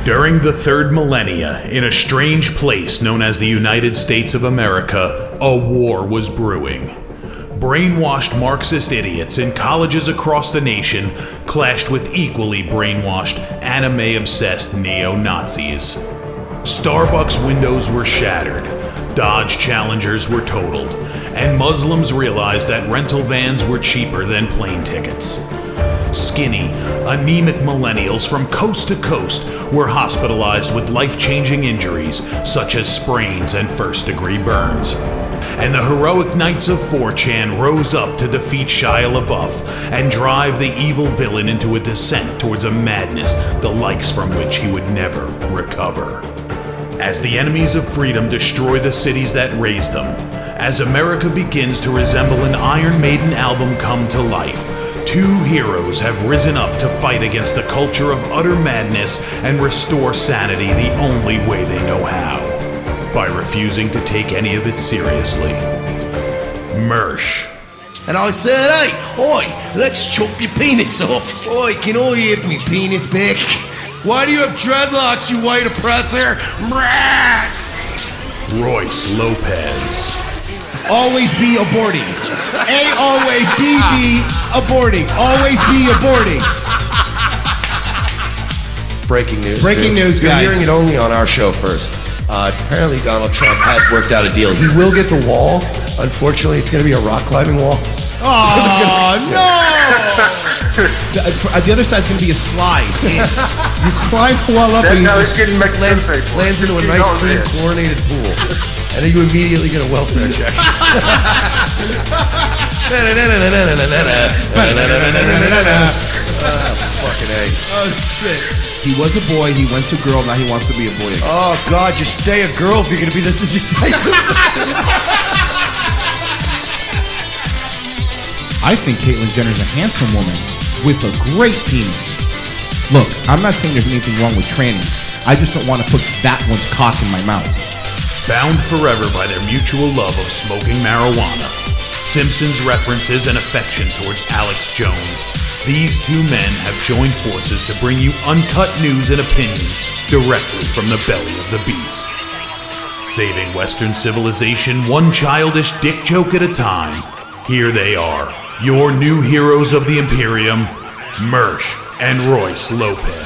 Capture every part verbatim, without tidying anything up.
During the third millennia, in a strange place known as the United States of America, a war was brewing. Brainwashed Marxist idiots in colleges across the nation clashed with equally brainwashed, anime-obsessed neo-Nazis. Starbucks windows were shattered, Dodge Challengers were totaled, and Muslims realized that rental vans were cheaper than plane tickets. Skinny, anemic millennials from coast to coast were hospitalized with life-changing injuries such as sprains and first-degree burns. And the heroic knights of four chan rose up to defeat Shia LaBeouf and drive the evil villain into a descent towards a madness the likes from which he would never recover. As the enemies of freedom destroy the cities that raised them, as America begins to resemble an Iron Maiden album come to life, two heroes have risen up to fight against the culture of utter madness and restore sanity the only way they know how, by refusing to take any of it seriously. Mersh. And I said, hey, oi, let's chop your penis off. Oi, can I have me penis back? Why do you have dreadlocks, you white oppressor? Royce Lopez. Always be aborting. A always B B aborting. Always be aborting. Breaking news. Breaking dude. news, You're guys. hearing it only on our show first. Uh, apparently Donald Trump has worked out a deal. He will get the wall. Unfortunately, it's going to be a rock climbing wall. Oh, no! the, uh, the other side's going to be a slide. You climb the wall up That and you guy was just getting lands, McDonald's. lands into a nice, clean, chlorinated pool. And then you immediately get a welfare check. uh, fucking A. Oh, shit. He was a boy, he went to girl, now he wants to be a boy again. Oh, God, just stay a girl if you're going to be this indecisive. I think Caitlyn Jenner's a handsome woman with a great penis. Look, I'm not saying there's anything wrong with trannies. I just don't want to put that one's cock in my mouth. Bound forever by their mutual love of smoking marijuana, Simpsons references and affection towards Alex Jones, these two men have joined forces to bring you uncut news and opinions directly from the belly of the beast. Saving Western civilization one childish dick joke at a time, here they are, your new heroes of the Imperium, Mersh and Royce Lopez.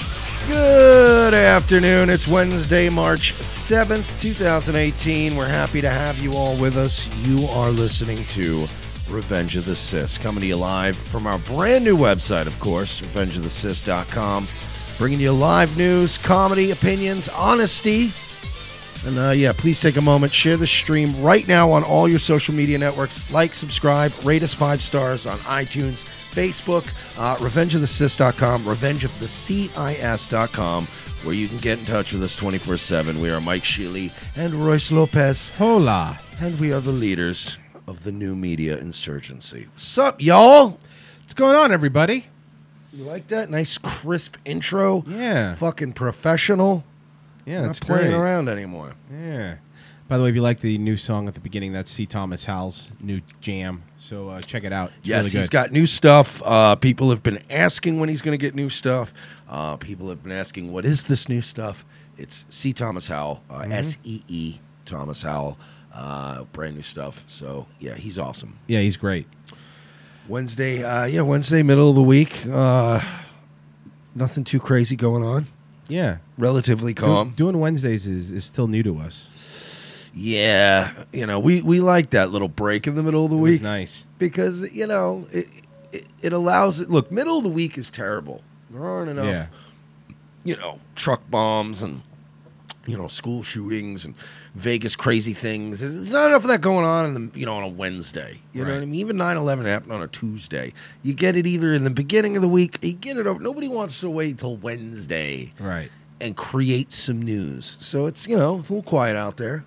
Good afternoon. It's Wednesday, March seventh, twenty eighteen. We're happy to have you all with us. You are listening to Revenge of the Cis, coming to you live from our brand new website, of course, revenge of the cis dot com. Bringing you live news, comedy, opinions, honesty. And uh, yeah, please take a moment, share the stream right now on all your social media networks. Like, subscribe, rate us five stars on iTunes, Facebook, uh, revenge of the cis dot com, revenge of the cis dot com, where you can get in touch with us twenty-four seven. We are Mike Sheely and Royce Lopez. Hola. And we are the leaders of the new media insurgency. What's up, y'all? What's going on, everybody? You like that? Nice, crisp intro. Yeah. Fucking professional. Yeah, that's Not playing great. around anymore. Yeah. By the way, if you like the new song at the beginning, that's C. Thomas Howell's new jam. So uh, check it out. It's Yes, really good. he's got new stuff. Uh, people have been asking when he's going to get new stuff. Uh, people have been asking, what is this new stuff? It's C. Thomas Howell, uh, Mm-hmm. S E E Thomas Howell. Uh, brand new stuff. So, yeah, he's awesome. Yeah, he's great. Wednesday, uh, yeah, Wednesday, middle of the week. Uh, nothing too crazy going on. Yeah. Relatively Do- calm. doing Wednesdays is, is still new to us. Yeah, you know, we, we like that little break in the middle of the It week. was nice. Because, you know, it, it, it allows it. Look, middle of the week is terrible. There aren't enough, Yeah. you know, truck bombs and, you know, school shootings and Vegas crazy things. There's not enough of that going on, in the, you know, on a Wednesday. You know Right. what I mean? Even nine eleven happened on a Tuesday. You get it either in the beginning of the week, you get it over. Nobody wants to wait till Wednesday Right. and create some news. So it's, you know, it's a little quiet out there.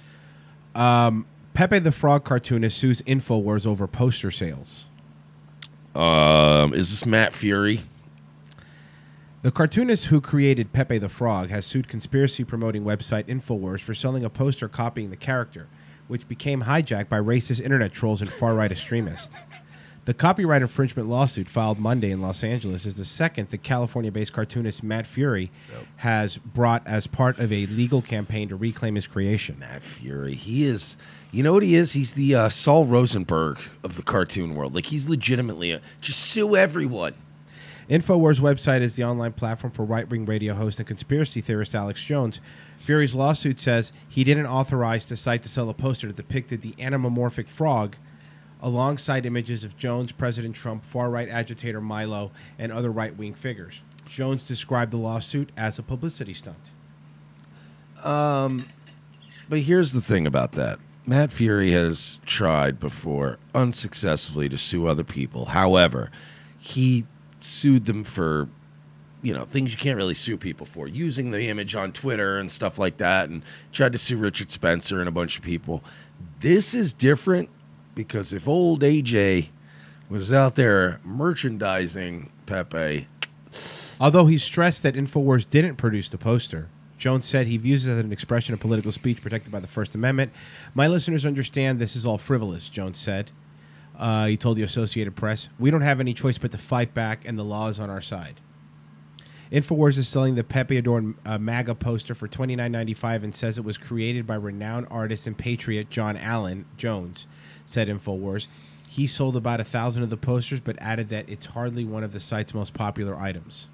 Pepe the Frog cartoonist sues InfoWars over poster sales. Um, is this Matt Fury? The cartoonist who created Pepe the Frog has sued conspiracy-promoting website InfoWars for selling a poster copying the character, which became hijacked by racist internet trolls and far-right extremists. The copyright infringement lawsuit filed Monday in Los Angeles is the second that California-based cartoonist Matt Fury yep. has brought as part of a legal campaign to reclaim his creation. Matt Fury, he is, you know what he is? He's the uh, Saul Rosenberg of the cartoon world. Like, he's legitimately a, just sue everyone. InfoWars website is the online platform for right-wing radio host and conspiracy theorist Alex Jones. Fury's lawsuit says he didn't authorize the site to sell a poster that depicted the anamorphic frog alongside images of Jones, President Trump, far-right agitator Milo, and other right-wing figures. Jones described the lawsuit as a publicity stunt. Um, but here's the thing about that. Matt Fury has tried before unsuccessfully to sue other people. However, he sued them for, you know, things you can't really sue people for, using the image on Twitter and stuff like that, and tried to sue Richard Spencer and a bunch of people. This is different because if old A J was out there merchandising Pepe... Although he stressed that InfoWars didn't produce the poster, Jones said he views it as an expression of political speech protected by the First Amendment. My listeners understand this is all frivolous, Jones said. Uh, he told the Associated Press, "We don't have any choice but to fight back, and the law is on our side." InfoWars is selling the Pepe-adorned uh, MAGA poster for twenty-nine ninety-five and says it was created by renowned artist and patriot John Allen Jones, said InfoWars. He sold about a thousand of the posters, but added that it's hardly one of the site's most popular items.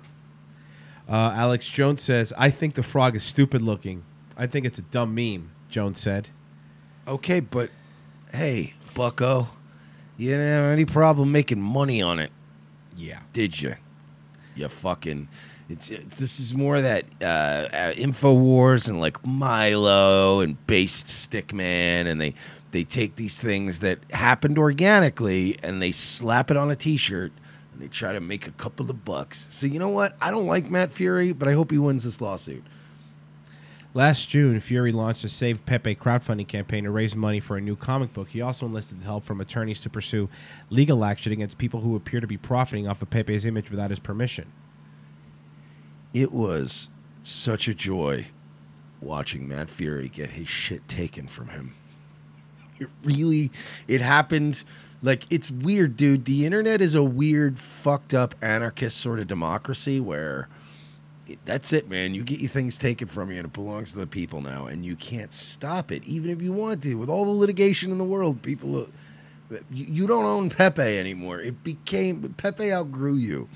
Uh, Alex Jones says, "I think the frog is stupid looking. I think it's a dumb meme," Jones said. Okay, but hey, bucko, you didn't have any problem making money on it. Yeah. Did you? You fucking... It's it, This is more that uh, uh, InfoWars and like Milo and Based Stickman, and they, they take these things that happened organically and they slap it on a t-shirt and they try to make a couple of bucks. So you know what? I don't like Matt Fury, but I hope he wins this lawsuit. Last June, Fury launched a Save Pepe crowdfunding campaign to raise money for a new comic book. He also enlisted help from attorneys to pursue legal action against people who appear to be profiting off of Pepe's image without his permission. It was such a joy watching Matt Fury get his shit taken from him. It really, it happened. Like, it's weird, dude. The internet is a weird, fucked up, anarchist sort of democracy where... That's it, man. You get your things taken from you, and it belongs to the people now, and you can't stop it, even if you want to. With all the litigation in the world, people, uh, you, you don't own Pepe anymore. It became Pepe outgrew you.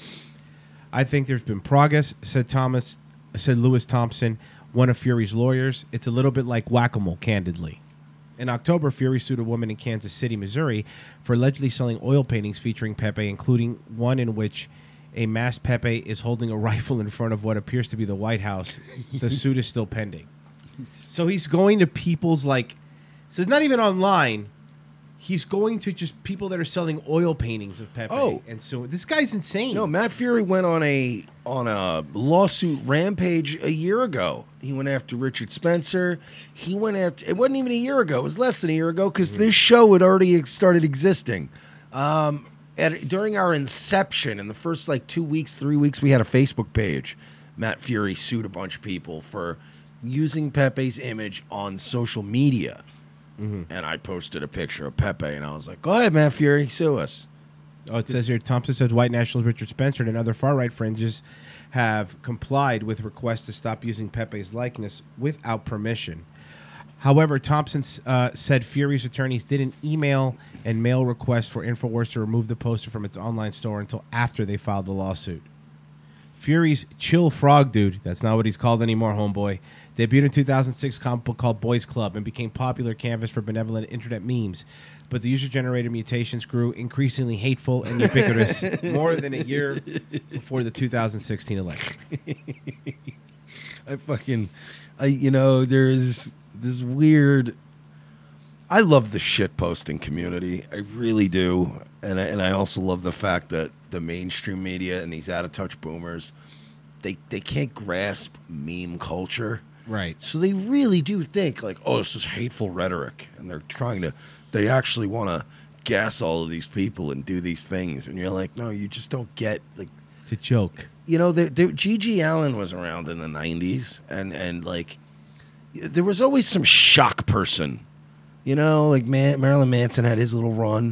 I think there's been progress," said Thomas, said Lewis Thompson, one of Fury's lawyers. "It's a little bit like whack-a-mole, candidly." In October, Fury sued a woman in Kansas City, Missouri, for allegedly selling oil paintings featuring Pepe, including one in which a masked Pepe is holding a rifle in front of what appears to be the White House. The suit is still pending. So he's going to people's, like... So it's not even online. He's going to just people that are selling oil paintings of Pepe. Oh. And so this guy's insane. No, Matt Fury went on a on a lawsuit rampage a year ago. He went after Richard Spencer. He went after... It wasn't even a year ago. It was less than a year ago because mm-hmm. this show had already started existing. Um... At, during our inception, in the first like two weeks, three weeks, we had a Facebook page. Matt Fury sued a bunch of people for using Pepe's image on social media. Mm-hmm. And I posted a picture of Pepe, and I was like, go ahead, Matt Fury, sue us. Oh, it says here, Thompson says white nationalist Richard Spencer and other far-right fringes have complied with requests to stop using Pepe's likeness without permission. However, Thompson uh, said Fury's attorneys didn't email and mail requests for InfoWars to remove the poster from its online store until after they filed the lawsuit. Fury's Chill Frog Dude, that's not what he's called anymore, homeboy, debuted in two thousand six comic book called Boys Club and became popular canvas for benevolent internet memes. But the user-generated mutations grew increasingly hateful and ubiquitous more than a year before the two thousand sixteen election. I fucking, I you know, there's... This weird... I love the shit posting community. I really do. And I, and I also love the fact that the mainstream media and these out-of-touch boomers, they, they can't grasp meme culture. Right. So they really do think, like, oh, this is hateful rhetoric. And they're trying to... They actually want to gas all of these people and do these things. And you're like, no, you just don't get... like. It's a joke. You know, G G Allen was around in the nineties. And, and like... There was always some shock person, you know, like Man- Marilyn Manson had his little run,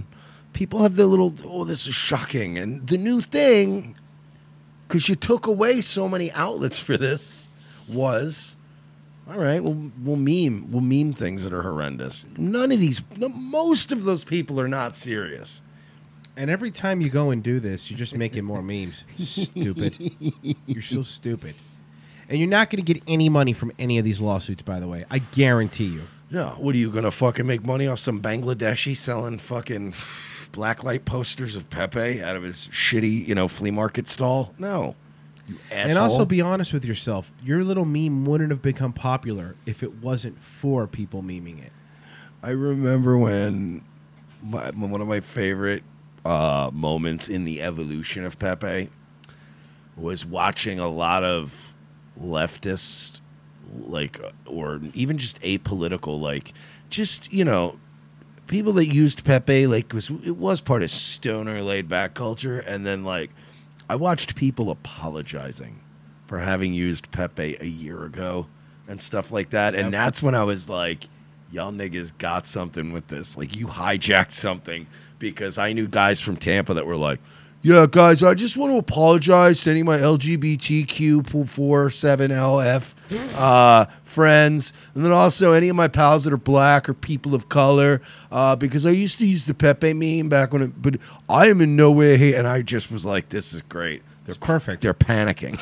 people have their little, oh, this is shocking. And the new thing, because you took away so many outlets for this, was, all right, we'll, we'll meme. We'll meme things that are horrendous. None of these, no, most of those people are not serious. And every time you go and do this, you're just making more memes. Stupid. You're so stupid. And you're not going to get any money from any of these lawsuits, by the way. I guarantee you. No, what are you going to fucking make money off some Bangladeshi selling fucking blacklight posters of Pepe out of his shitty, you know, flea market stall? No. You asshole. And also be honest with yourself. Your little meme wouldn't have become popular if it wasn't for people memeing it. I remember when my, one of my favorite uh, moments in the evolution of Pepe was watching a lot of leftist, like, or even just apolitical, like, just, you know, people that used Pepe, like, was it was part of stoner laid back culture. And then, like, I watched people apologizing for having used Pepe a year ago and stuff like that. And Yep. that's when I was like, y'all niggas got something with this. Like, you hijacked something, because I knew guys from Tampa that were like, yeah, guys, I just want to apologize to any of my L G B T Q four seven L F uh, friends, and then also any of my pals that are black or people of color, uh, because I used to use the Pepe meme back when it, but I am in no way hate, and I just was like, this is great. They're It's perfect. They're panicking.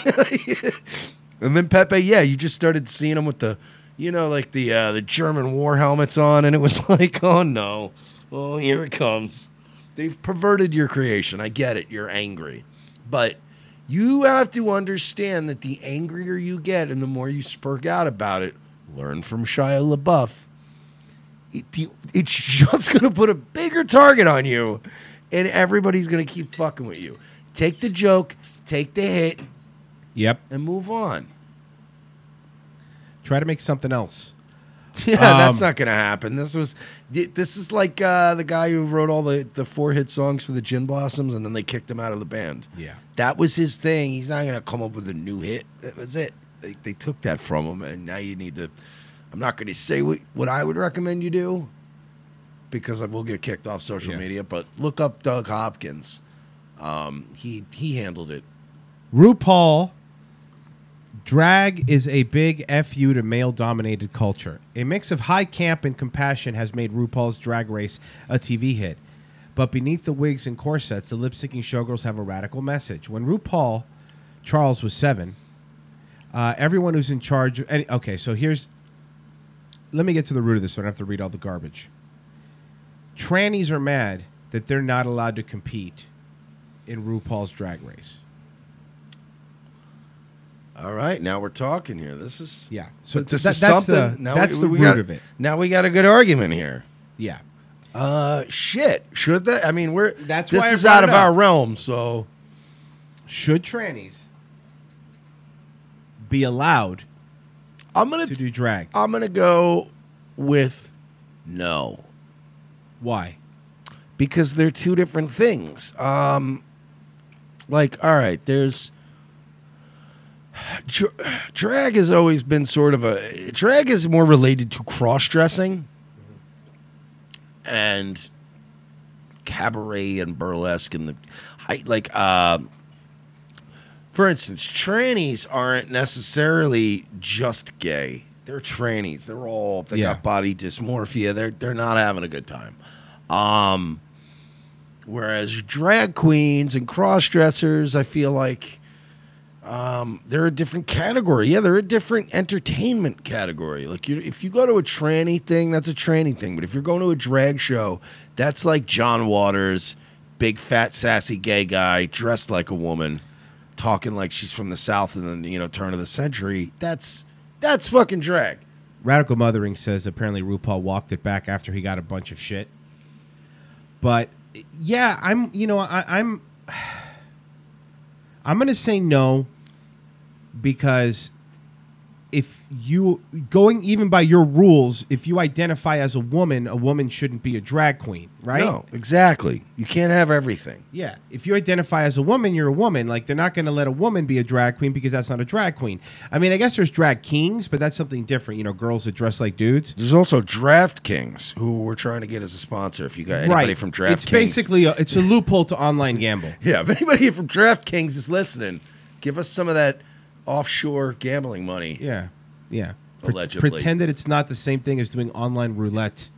And then Pepe, yeah, you just started seeing them with the, you know, like the uh, the German war helmets on, and it was like, oh no, oh, here it comes. They've perverted your creation. I get it. You're angry. But you have to understand that the angrier you get and the more you spurk out about it, learn from Shia LaBeouf. It, the, it's just going to put a bigger target on you, and everybody's going to keep fucking with you. Take the joke, take the hit, Yep. and move on. Try to make something else. Yeah, Um, that's not going to happen. This was, this is like uh, the guy who wrote all the, the four hit songs for the Gin Blossoms, and then they kicked him out of the band. Yeah. That was his thing. He's not going to come up with a new hit. That was it. They, they took that from him, and now you need to. I'm not going to say what, what I would recommend you do, because I will get kicked off social Yeah. media. But look up Doug Hopkins. Um, he he handled it. RuPaul, drag is a big F you to male-dominated culture. A mix of high camp and compassion has made RuPaul's Drag Race a T V hit. But beneath the wigs and corsets, the lip-syncing showgirls have a radical message. When RuPaul Charles was seven, uh, everyone who's in charge... Of, any, okay, so here's... Let me get to the root of this so I don't have to read all the garbage. Trannies are mad that they're not allowed to compete in RuPaul's Drag Race. All right, now we're talking here. This is Yeah. So this that- is that's the- something. now that's we, the we root got, of it. Now we got a good argument here. Yeah. Uh, shit. Should that? I mean, we're That's this why I is brought out it of up. our realm. So Should trannies be allowed I'm gonna to do drag? I'm gonna go with no, Why? because they're two different things. Um, like, all right, there's dr- drag has always been sort of a drag is more related to cross dressing and cabaret and burlesque and the I like uh for instance, trannies aren't necessarily just gay. They're trannies. They're all they Yeah. got body dysmorphia. They're they're not having a good time. Um whereas drag queens and cross dressers, I feel like um, they're a different category. Yeah, they're a different entertainment category. Like, you, if you go to a tranny thing, that's a tranny thing. But if you're going to a drag show, that's like John Waters, big, fat, sassy gay guy dressed like a woman, talking like she's from the South in the, you know, turn of the century. That's that's fucking drag. Radical Mothering says apparently RuPaul walked it back after he got a bunch of shit. But yeah, I'm. You know, I, I'm. I'm gonna say no because if you going even by your rules, if you identify as a woman, a woman shouldn't be a drag queen, right? No, exactly. You can't have everything. Yeah. If you identify as a woman, you're a woman. Like, they're not going to let a woman be a drag queen because that's not a drag queen. I mean, I guess there's drag kings, but that's something different. You know, girls that dress like dudes. There's also DraftKings, who we're trying to get as a sponsor. If you got anybody Right. from DraftKings, It's basically a, it's a loophole to online gamble. yeah. If anybody from DraftKings is listening, give us some of that offshore gambling money. Yeah. Yeah. Pre- Allegedly. pretend that it's not the same thing as doing online roulette.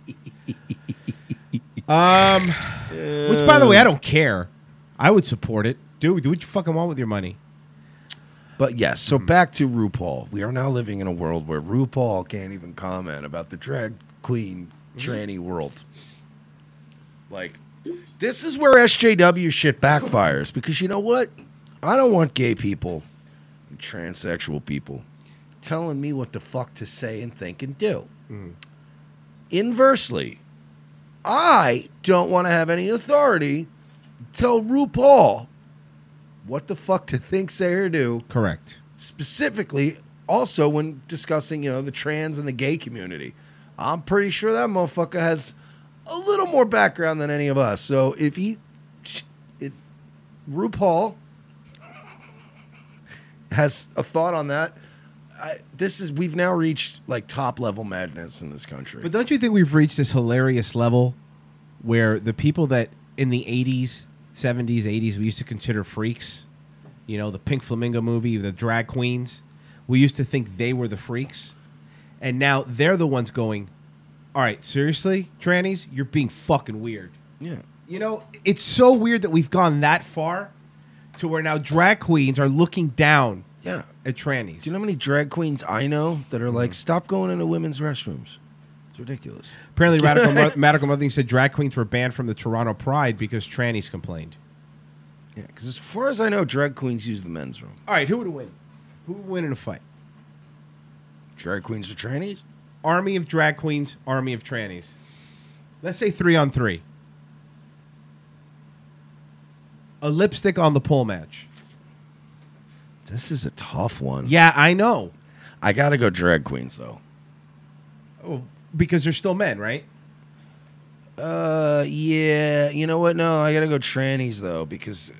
um, which, by the way, I don't care. I would support it. Do do what you fucking want with your money. But yes, so back to RuPaul. We are now living in a world where RuPaul can't even comment about the drag queen tranny world. Like, this is where S J W shit backfires, because you know what? I don't want gay people and transsexual people telling me what the fuck to say and think and do. Inversely, I don't want to have any authority to tell RuPaul what the fuck to think, say, or do. Correct. Specifically, also when discussing, you know, the trans and the gay community. I'm pretty sure that motherfucker has a little more background than any of us. So if he, if RuPaul has a thought on that, I, this is, we've now reached like top level madness in this country. But don't you think we've reached this hilarious level where the people that in the eighties, seventies, eighties we used to consider freaks, you know, the Pink Flamingo movie, the drag queens, we used to think they were the freaks. And now they're the ones going, all right, seriously, trannies, you're being fucking weird. Yeah. You know, it's so weird that we've gone that far to where now drag queens are looking down Yeah. at trannies. Do you know how many drag queens I know that are like, stop going into women's restrooms? It's ridiculous. Apparently, Radical, Mo- Radical Mothering said drag queens were banned from the Toronto Pride because trannies complained. Yeah, because as far as I know, drag queens use the men's room. All right, who would win? Who would win in a fight? Drag queens or trannies? Army of drag queens, army of trannies. Let's say three on three. A lipstick on the pole match. This is a tough one. Yeah, I know. I gotta go drag queens though. Oh, because they're still men, right? Uh, yeah. You know what? No, I gotta go trannies though, because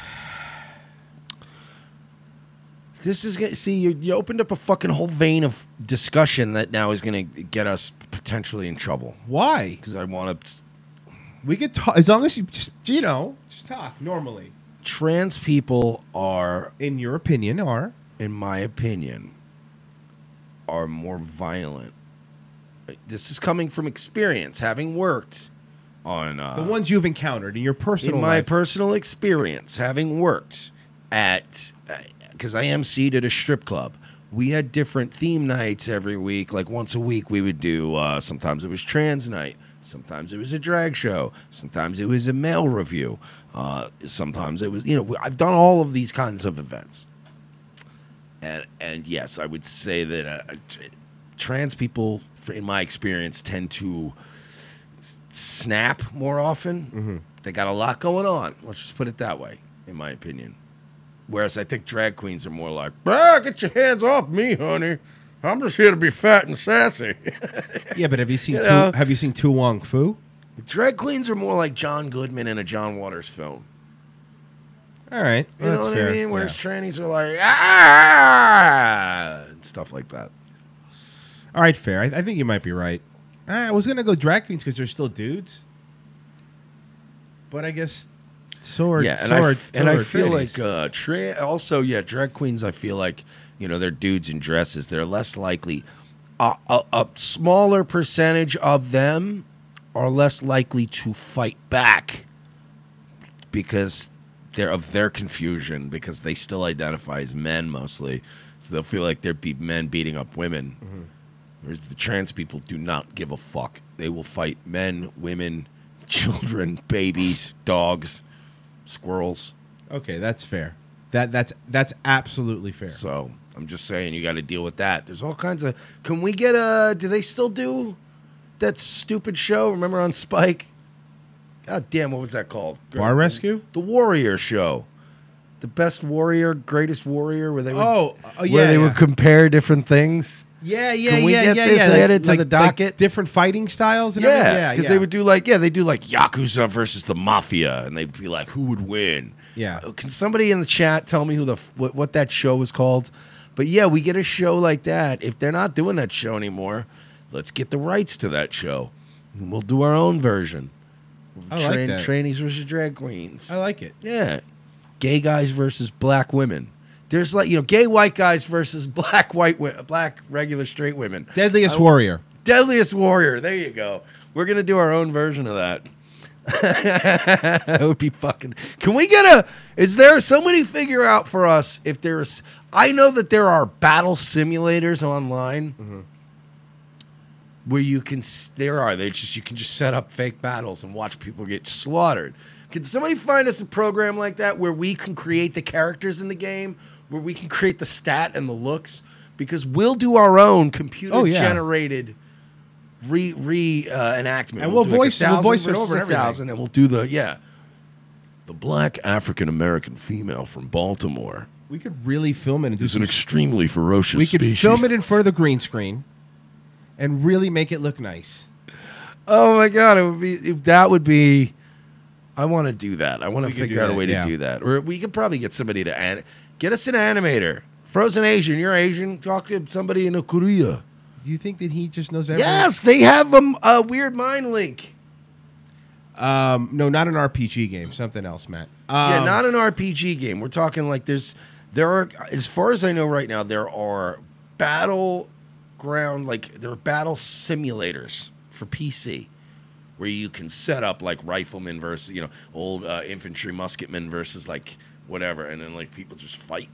this is gonna see you. You opened up a fucking whole vein of discussion that now is gonna get us potentially in trouble. Why? Because I want to. We could talk as long as you just you know just talk normally. Trans people are, In your opinion, are in my opinion, are more violent. This is coming from experience, having worked on uh, the ones you've encountered in your personal in my life. personal experience, having worked at, because I emceed at a strip club. We had different theme nights every week. Like once a week, we would do. Uh, sometimes it was trans night. Sometimes it was a drag show. Sometimes it was a male review. Uh, sometimes it was, you know, I've done all of these kinds of events. And and yes, I would say that uh, t- trans people, in my experience, tend to s- snap more often. Mm-hmm. They got a lot going on. Let's just put it that way, in my opinion. Whereas I think drag queens are more like, ah, get your hands off me, honey. I'm just here to be fat and sassy. Yeah, but have you seen You Tu- know? have you seen Tu Wong Fu? Drag queens are more like John Goodman in a John Waters film. All right, You well, know that's what fair. I mean? Whereas Yeah. trannies are like, ah, and stuff like that. All right, fair. I, I think you might be right. I was gonna go drag queens because they're still dudes, but I guess so are Yeah, and so I, are, f- so and I are feel trannies. like uh, tra- also, yeah, drag queens, I feel like, you know, they're dudes in dresses. They're less likely. Uh, a, a smaller percentage of them are less likely to fight back because they're of their confusion, because they still identify as men mostly. So they'll feel like they're be- men beating up women. Mm-hmm. Whereas the trans people do not give a fuck. They will fight men, women, children, babies, dogs, squirrels. Okay, that's fair. That that's that's absolutely fair. So I'm just saying, you got to deal with that. There's all kinds of. Can we get a? Do they still do that stupid show? Remember on Spike? God damn, what was that called? Bar Rescue? The Warrior Show. The Best Warrior, Greatest Warrior, where they would, Oh, oh, yeah, where they yeah. would compare different things. Yeah, yeah, Can we yeah, get yeah, this yeah. added to the docket? Like different fighting styles and everything? Yeah, Yeah, because yeah. they would do like, yeah, they do like Yakuza versus the Mafia, and they'd be like, who would win? Yeah. Uh, Can somebody in the chat tell me who the f- what, what that show was called? But yeah, we get a show like that. If they're not doing that show anymore, let's get the rights to that show. And we'll do our own version. I like that. Trainees versus drag queens. I like it. Yeah. Gay guys versus black women. There's like, you know, gay white guys versus black white wi- black regular straight women. Deadliest I- Warrior. Deadliest Warrior. There you go. We're going to do our own version of that. That would be fucking. Can we get a. Is there. Somebody figure out for us if there's. I know that there are battle simulators online Mm-hmm. where you can. s- There are. They just. You can just set up fake battles and watch people get slaughtered. Can somebody find us a program like that where we can create the characters in the game, where we can create the stat and the looks? Because we'll do our own computer Oh, yeah. generated re re uh, enactment, And we'll do like a voice- we'll thousand voice it versus over and a everything. thousand, and we'll do the yeah, the black African American female from Baltimore We could really film it and do is an some. extremely ferocious. We could species. film it in front of the green screen, and really make it look nice. Oh my god, it would be if that would be. I want to do that. I want to We could figure do out a that, way yeah. to do that, or we could probably get somebody to an- get us an animator. Frozen Asian, you're Asian. Talk to somebody in Korea. Do you think that he just knows everything? Yes, they have a, a weird mind link. Um, no, not an R P G game. Something else, Matt. Um, Yeah, not an R P G game. We're talking like there's there are as far as I know right now there are battleground like there are battle simulators for P C where you can set up like riflemen versus you know old uh, infantry musketmen versus like whatever, and then like people just fight.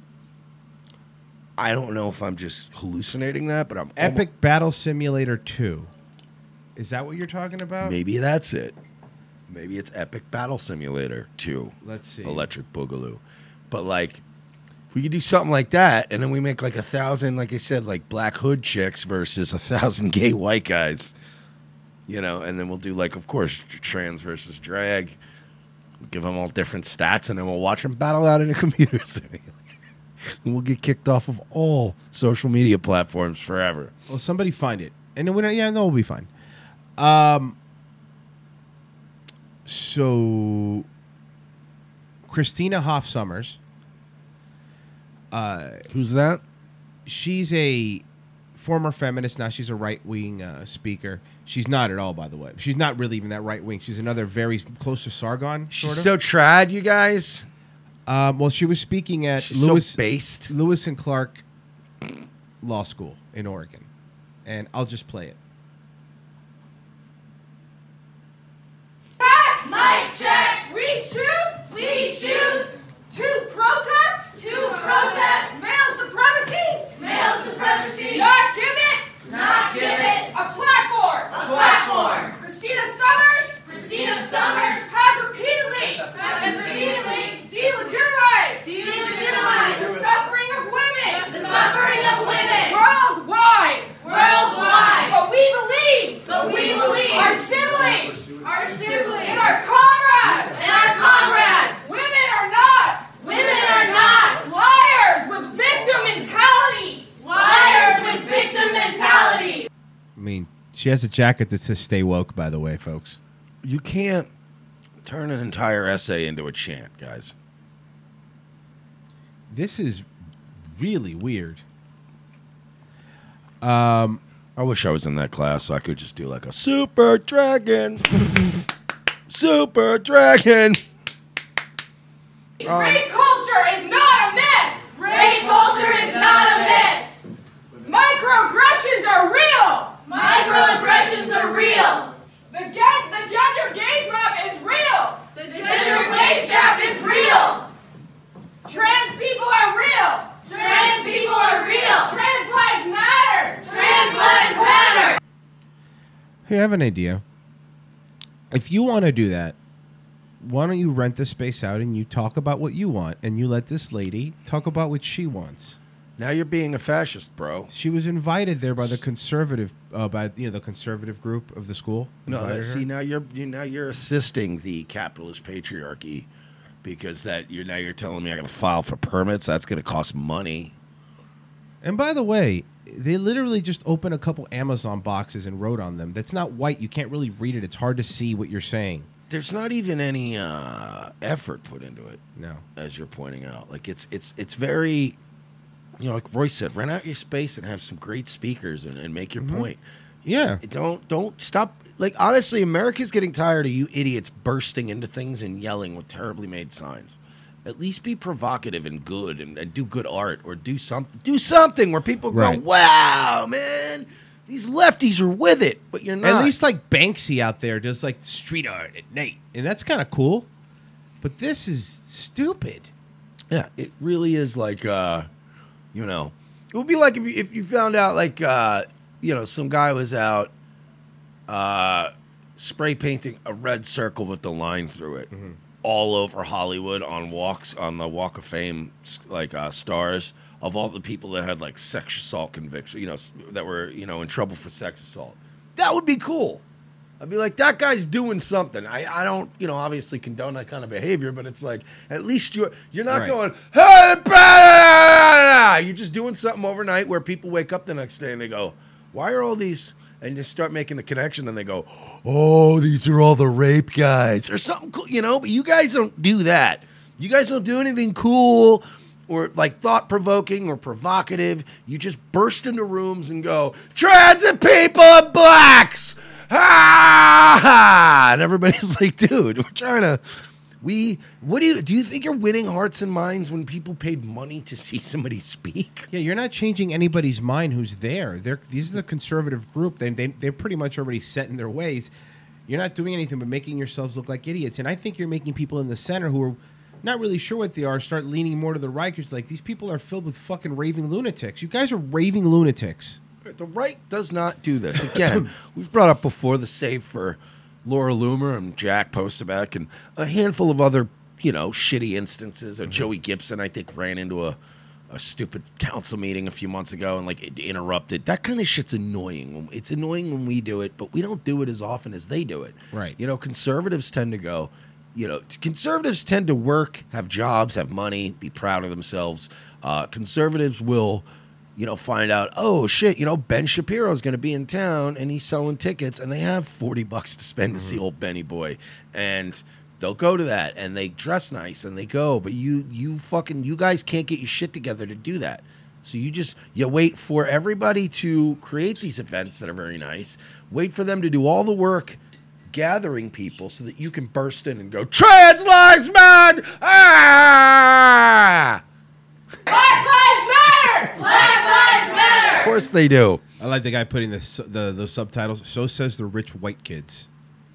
I don't know if I'm just hallucinating that, but I'm Epic Battle Simulator two. Is that what you're talking about? maybe that's it. Maybe it's Epic Battle Simulator two. Let's see. Electric Boogaloo. But like, if we could do something like that, and then we make like a thousand, like I said, like black hood chicks versus a thousand gay white guys, you know, and then we'll do like, of course, trans versus drag. We'll give them all different stats, and then we'll watch them battle out in a computer simulator. And we'll get kicked off of all social media platforms forever. Well, somebody find it, and then we don't, yeah, no, we'll be fine. Um. So, Christina Hoff Sommers. Uh, Who's that? she's a former feminist. Now she's a right wing uh, speaker. She's not at all, by the way. She's not really even that right wing. She's another very close to Sargon. She's sort of. so trad, you guys. Um, well, she was speaking at She's Lewis so based. Lewis and Clark Law School in Oregon, and I'll just play it. Mic check! We choose! We choose! To protest! To protest! Male supremacy! Male supremacy! Not give it! Not give it! A platform! A platform! Christina Sommers! Christina Sommers! Has repeatedly! Has repeatedly! Delegitimized! Delegitimized! The suffering of women! The suffering of women! Worldwide! Worldwide! But we believe! But we believe! Our siblings! Our siblings! And our comrades! And our comrades! Women are not! Women are not! Liars with victim mentalities! Liars with victim mentalities! I mean, she has a jacket that says "Stay woke." By the way, folks. You can't turn an entire essay into a chant, guys. This is really weird. I wish I was in that class so I could just do like a super dragon. Super dragon. Rape culture is not a myth! Rape culture is not a myth! Microaggressions are real! Microaggressions are real! The, gen- the gender gauge gap is real! The gender wage gap is real! Trans people are real! Trans people are real! Trans lives matter! Trans lives matter! Here, I have an idea. If you want to do that, why don't you rent the space out and you talk about what you want, and you let this lady talk about what she wants. Now you're being a fascist, bro. She was invited there by the conservative, uh, by you know the conservative group of the school. No, Invited her. see now you're you now you're assisting the capitalist patriarchy because that you're now you're telling me I got to file for permits. That's going to cost money. And by the way, they literally just opened a couple Amazon boxes and wrote on them. That's not white. You can't really read it. It's hard to see what you're saying. There's not even any uh, effort put into it. No, as you're pointing out, like it's it's it's very, you know, like Roy said, rent out your space and have some great speakers and, and make your mm-hmm. point. Yeah, don't don't stop. Like honestly, America's getting tired of you idiots bursting into things and yelling with terribly made signs. At least be provocative and good and, and do good art or do something. Do something where people right. go, "Wow, man, these lefties are with it," but you're not. At least like Banksy out there does like street art at night, and that's kind of cool. But this is stupid. Yeah, it really is. Like, uh, you know, it would be like if you, if you found out, like, uh, you know, some guy was out uh, spray painting a red circle with the line through it. Mm-hmm. All over Hollywood on walks on the Walk of Fame, like uh, stars of all the people that had like sex assault conviction, you know, that were you know in trouble for sex assault. That would be cool. I'd be like, that guy's doing something. I, I don't you know obviously condone that kind of behavior, but it's like at least you're you're not right. going, hey, blah, blah, blah. You're just doing something overnight where people wake up the next day and they go, why are all these? And just start making the connection, and they go, oh, these are all the rape guys or something cool, you know? But you guys don't do that. You guys don't do anything cool or like thought-provoking or provocative. You just burst into rooms and go, transit people and blacks! Ah! And everybody's like, dude, we're trying to... We, what do you, do you think you're winning hearts and minds when people paid money to see somebody speak? Yeah, you're not changing anybody's mind who's there. They're, these are the conservative group. They, they, they're pretty much already set in their ways. You're not doing anything but making yourselves look like idiots. And I think you're making people in the center who are not really sure what they are start leaning more to the right. Because like, these people are filled with fucking raving lunatics. You guys are raving lunatics. The right does not do this. Again, we've brought up before the save for... Laura Loomer and Jack Posobiec and a handful of other, you know, shitty instances. Mm-hmm. Joey Gibson, I think, ran into a, a stupid council meeting a few months ago and, like, it interrupted. That kind of shit's annoying. It's annoying when we do it, but we don't do it as often as they do it. Right. You know, conservatives tend to go, you know, conservatives tend to work, have jobs, have money, be proud of themselves. Uh, conservatives will... you know, find out, oh, shit, you know, Ben Shapiro's going to be in town and he's selling tickets and they have forty bucks to spend mm-hmm. to see old Benny Boy. And they'll go to that and they dress nice and they go. But you you fucking, you guys can't get your shit together to do that. So you just, you wait for everybody to create these events that are very nice. Wait for them to do all the work gathering people so that you can burst in and go, trans lives matter! Ah! Black lives matter! Black lives matter! Of course they do. I like the guy putting the su- the, the subtitles. So says the rich white kids.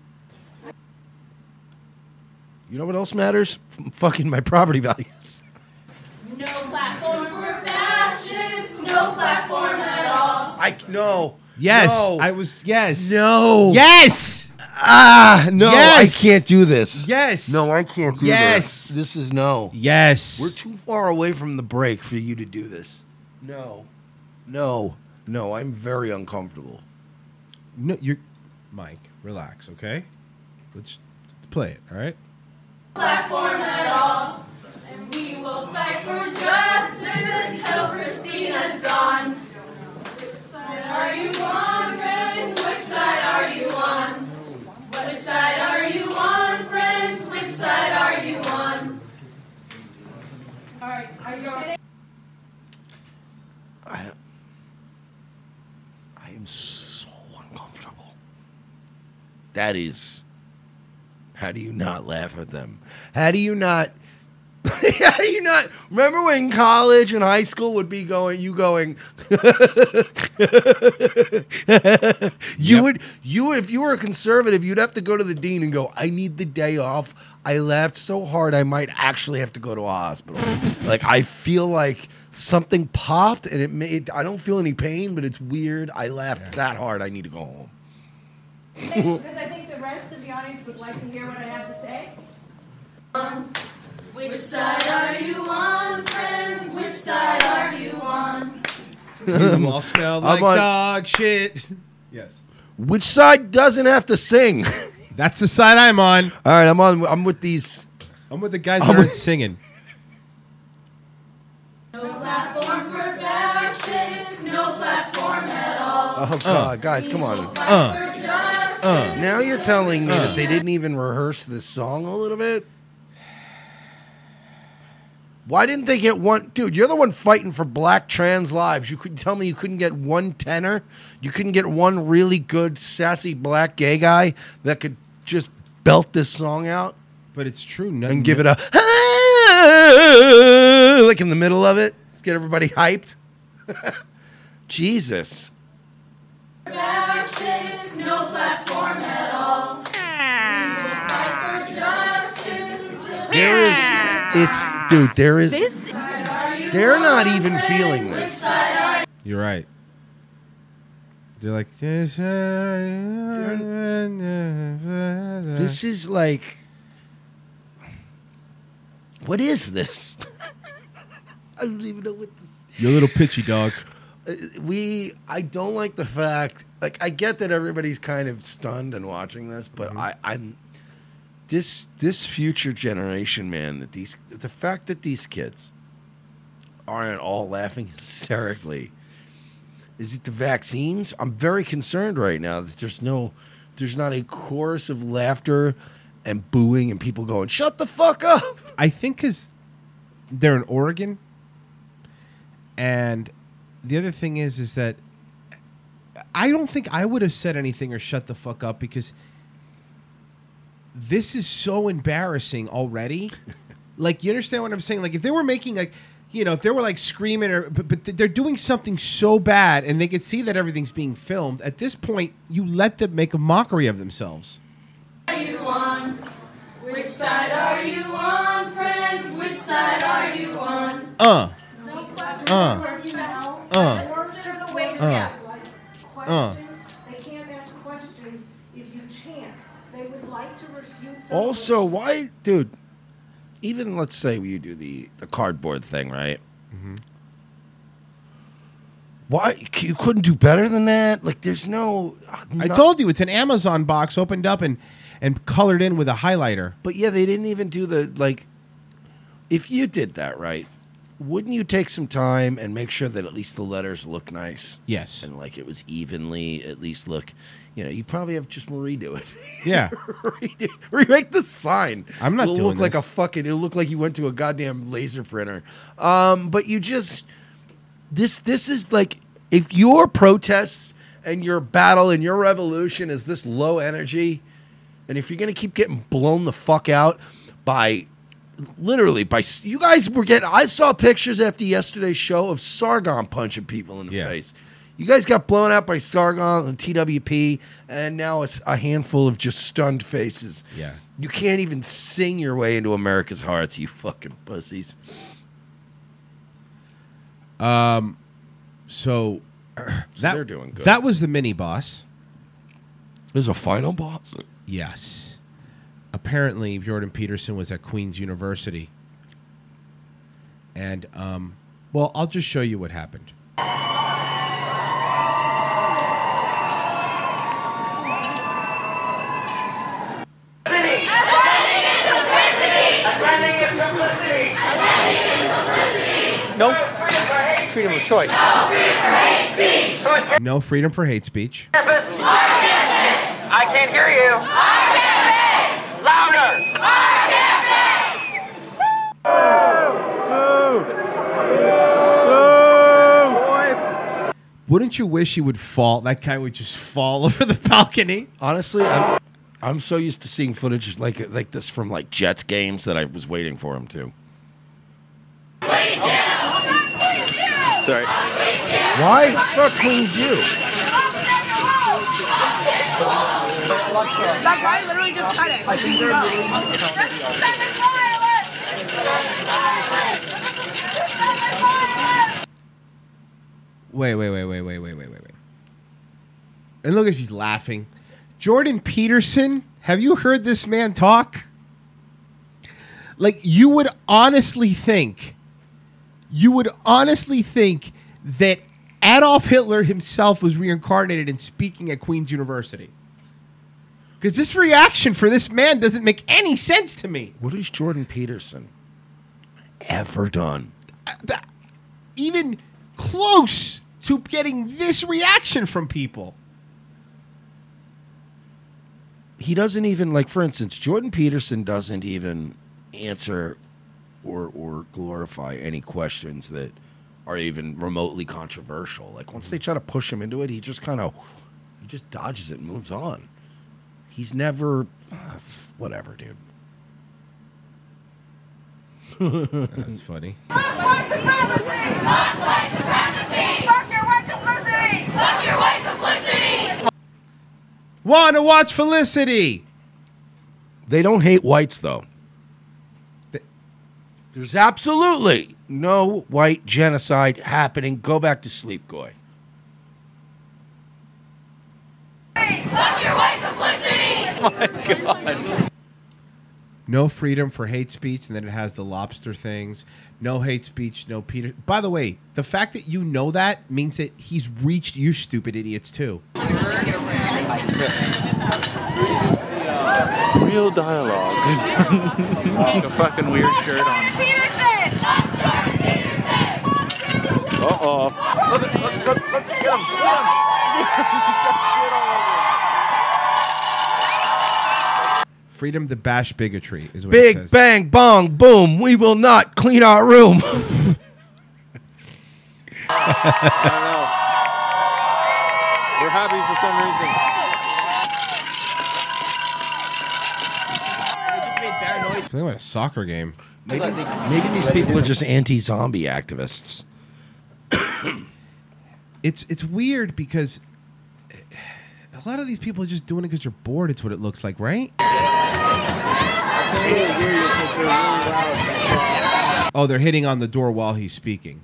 You know what else matters? F- fucking my property values. No platform for fascists. No platform at all. I no. Yes, no. I was. Yes. No. Yes. Ah, no. Yes. I can't do this. Yes. No, I can't do yes. this. This is no. Yes. We're too far away from the break for you to do this. No. No. No, I'm very uncomfortable. No, you're Mike, relax, okay? Let's, let's play it, all right? Platform at all. And we will fight for justice until Christina's gone. Which side are you on, friends? Which side are you on? Which side are you on, friends? Which side are you on? All right, are you on? I, I am so uncomfortable. That is... How do you not laugh at them? How do you not... How do you not... Remember when college and high school would be going... You going... you yep. would... You would... If you were a conservative, you'd have to go to the dean and go, I need the day off. I laughed so hard I might actually have to go to a hospital. Like, I feel like something popped and it made... I don't feel any pain, but it's weird. I laughed yeah. that hard. I need to go home. Because I think the rest of the audience would like to hear what I have to say. Um, which side are you on, friends? Which side are you on? You all smell like on, dog shit. Yes. Which side doesn't have to sing? That's the side I'm on. All right, I'm on. I'm with these. I'm with the guys that aren't singing. No platform for fascists, no platform at all. Oh, God. Guys, come on. Uh, uh. Now you're telling me that they didn't even rehearse this song a little bit? Why didn't they get one? Dude, you're the one fighting for black trans lives. You couldn't tell me you couldn't get one tenor? You couldn't get one really good, sassy black gay guy that could just belt this song out? But it's true. No, And give no, it a, like in the middle of it? Let's get everybody hyped. Jesus. Fascists, no platform at all. We will fight for justice until There is, it's, dude, there is, they're not even feeling this. You're right. They're like, this This is like, what is this? I don't even know what this. You're a little pitchy, dog. Uh, we, I don't like the fact. Like, I get that everybody's kind of stunned and watching this, but I, I'm this this future generation, man. That these, the fact that these kids aren't all laughing hysterically. Is it the vaccines? I'm very concerned right now that there's no, there's not a chorus of laughter and booing and people going, "Shut the fuck up!" I think because they're in Oregon, and the other thing is, is that I don't think I would have said anything or shut the fuck up because this is so embarrassing already. Like, you understand what I'm saying? Like, if they were making like, you know, if they were like screaming or, but, but they're doing something so bad and they could see that everything's being filmed. At this point, you let them make a mockery of themselves. are you on? Which side are you on, friends? Which side are you on? Uh, No Uh. Uh. Consider the wage Uh. gap. uh. They can't ask questions if you chant. They would like to refute something. Also, why, dude? Even let's say you do the the cardboard thing, right? Mm-hmm. Why you couldn't do better than that? Like, there's no. I told you it's an Amazon box opened up and and colored in with a highlighter. But yeah, they didn't even do the like. If you did that right, wouldn't you take some time and make sure that at least the letters look nice? Yes. And like it was evenly at least look. You know, you probably have just redo it. Yeah. Redo- Remake the sign. I'm not It'll doing look like this. a fucking. It'll look like you went to a goddamn laser printer. Um, but you just this this is like if your protests and your battle and your revolution is this low energy, and if you're gonna keep getting blown the fuck out by literally by you guys were getting. I saw pictures after yesterday's show of Sargon punching people in the Yeah. face. You guys got blown out by Sargon and T W P, and now it's a handful of just stunned faces. Yeah. You can't even sing your way into America's hearts, you fucking pussies. So, that, they're doing good. That was the mini boss. There's a final boss. Yes. Apparently, Jordan Peterson was at Queen's University. And, um, well, I'll just show you what happened. No freedom of choice. No freedom for hate speech. I can't hear you. Louder. Wouldn't you wish he would fall? That guy would just fall over the balcony. Honestly, I'm, I'm so used to seeing footage like like this from like Jets games that I was waiting for him to. Sorry. Why? Fuck Queen's U. That guy literally just said it. I think they're Wait, wait, wait, wait, wait, wait, wait, wait, wait. And look at she's laughing. Jordan Peterson, have you heard this man talk? Like, you would honestly think, you would honestly think that Adolf Hitler himself was reincarnated and speaking at Queen's University. Because this reaction for this man doesn't make any sense to me. What has Jordan Peterson ever done? Even close to getting this reaction from people. He doesn't even, like, for instance, Jordan Peterson doesn't even answer or or glorify any questions that are even remotely controversial. Like, once they try to push him into it, he just kind of, he just dodges it and moves on. He's never, uh, whatever, dude. That's funny. Fuck white supremacy! Fuck white supremacy! Fuck your white complicity! Fuck your white complicity! Wanna watch Felicity? They don't hate whites, though. There's absolutely no white genocide happening. Go back to sleep, Goy. Fuck your white complicity! Oh my God. No freedom for hate speech, and then it has the lobster things. No hate speech, no Peter. By the way, the fact that you know that means that he's reached you stupid idiots too. Real dialogue. A fucking weird shirt on. Uh oh. Look, look, look, look, get him, get him. He's got shit all over him. Freedom to bash bigotry is what Big it says. bang bong boom. We will not clean our room. I don't know. We're happy for some reason. I think about a soccer game. Maybe, maybe these people are just anti-zombie activists. It's it's weird because a lot of these people are just doing it because they're bored. It's what it looks like, right? Oh, they're hitting on the door while he's speaking.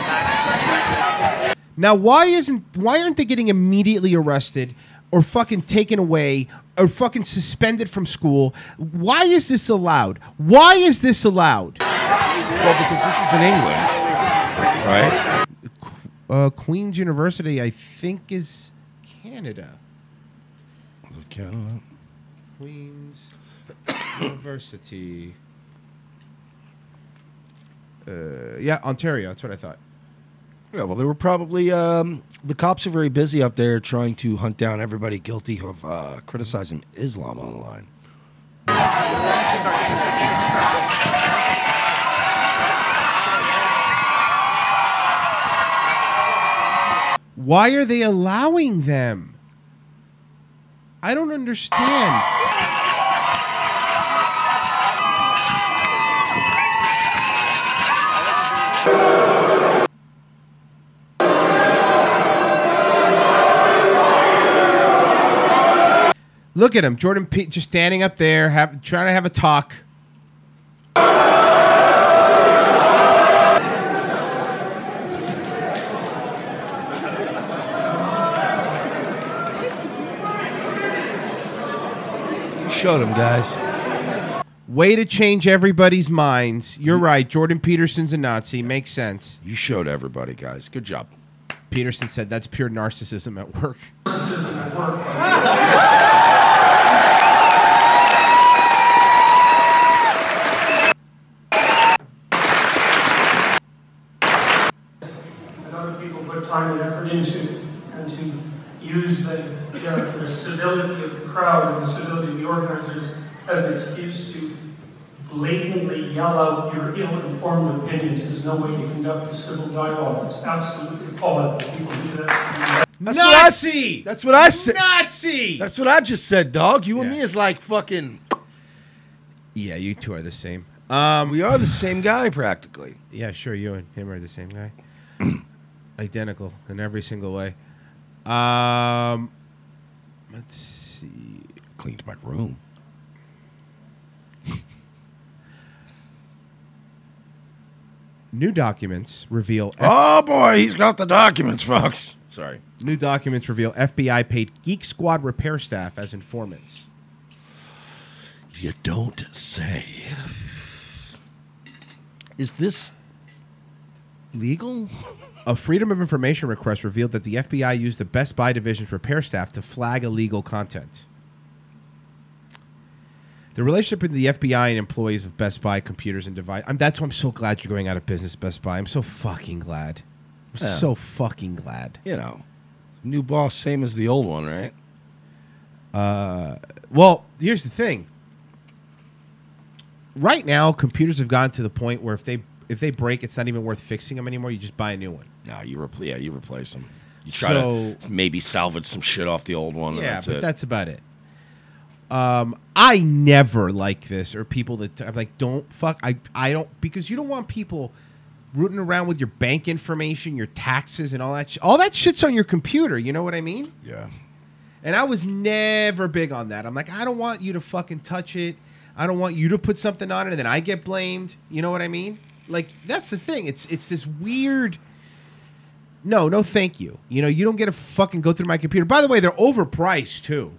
Now, why isn't why aren't they getting immediately arrested or fucking taken away or fucking suspended from school? Why is this allowed? Why is this allowed? Well, because this is in England, right? Uh, Queen's University, I think, is Canada. Canada. Queen's University. Uh, yeah, Ontario. That's what I thought. Yeah, well, they were probably um, the cops are very busy up there trying to hunt down everybody guilty of uh, criticizing Islam online. Why are they allowing them? I don't understand. Look at him, Jordan P. just standing up there, have, trying to have a talk. You showed him, guys. Way to change everybody's minds. You're right. Jordan Peterson's a Nazi. Makes sense. You showed everybody, guys. Good job. Peterson said that's pure narcissism at work. Narcissism at work. Time and effort into, and to use the, the, the civility of the crowd and the civility of the organizers as an excuse to blatantly yell out your ill-informed opinions is no way to conduct a civil dialogue. It's absolutely appalling that people do that. That's Nazi! What I, that's what I said. Nazi! That's what I just said, dog. You and Yeah. me is like fucking. Yeah, you two are the same. Um, we are the same guy, practically. Yeah, sure. You and him are the same guy. Identical in every single way. Um, let's see. Cleaned my room. New documents reveal. F- oh boy, he's got the documents, folks. Sorry. New documents reveal F B I paid Geek Squad repair staff as informants. You don't say. Is this legal? A Freedom of Information request revealed that the F B I used the Best Buy division's repair staff to flag illegal content. The relationship with the F B I and employees of Best Buy computers and device. I'm, that's why I'm so glad you're going out of business, Best Buy. I'm so fucking glad. I'm Yeah. so fucking glad. You know, new boss, same as the old one, right? Uh, well, here's the thing. Right now, computers have gotten to the point where if they if they break, it's not even worth fixing them anymore. You just buy a new one. No, you repl- yeah, you replace them. You try So- to maybe salvage some shit off the old one. and Yeah, that's but it. that's about it. Um, I never like this, or people that I'm like, don't fuck. I I don't because you don't want people rooting around with your bank information, your taxes, and all that. Sh- all that shit's on your computer. You know what I mean? Yeah. And I was never big on that. I'm like, I don't want you to fucking touch it. I don't want you to put something on it, and then I get blamed. You know what I mean? Like that's the thing. It's it's this weird. No, no, thank you. You know, you don't get to fucking go through my computer. By the way, they're overpriced too.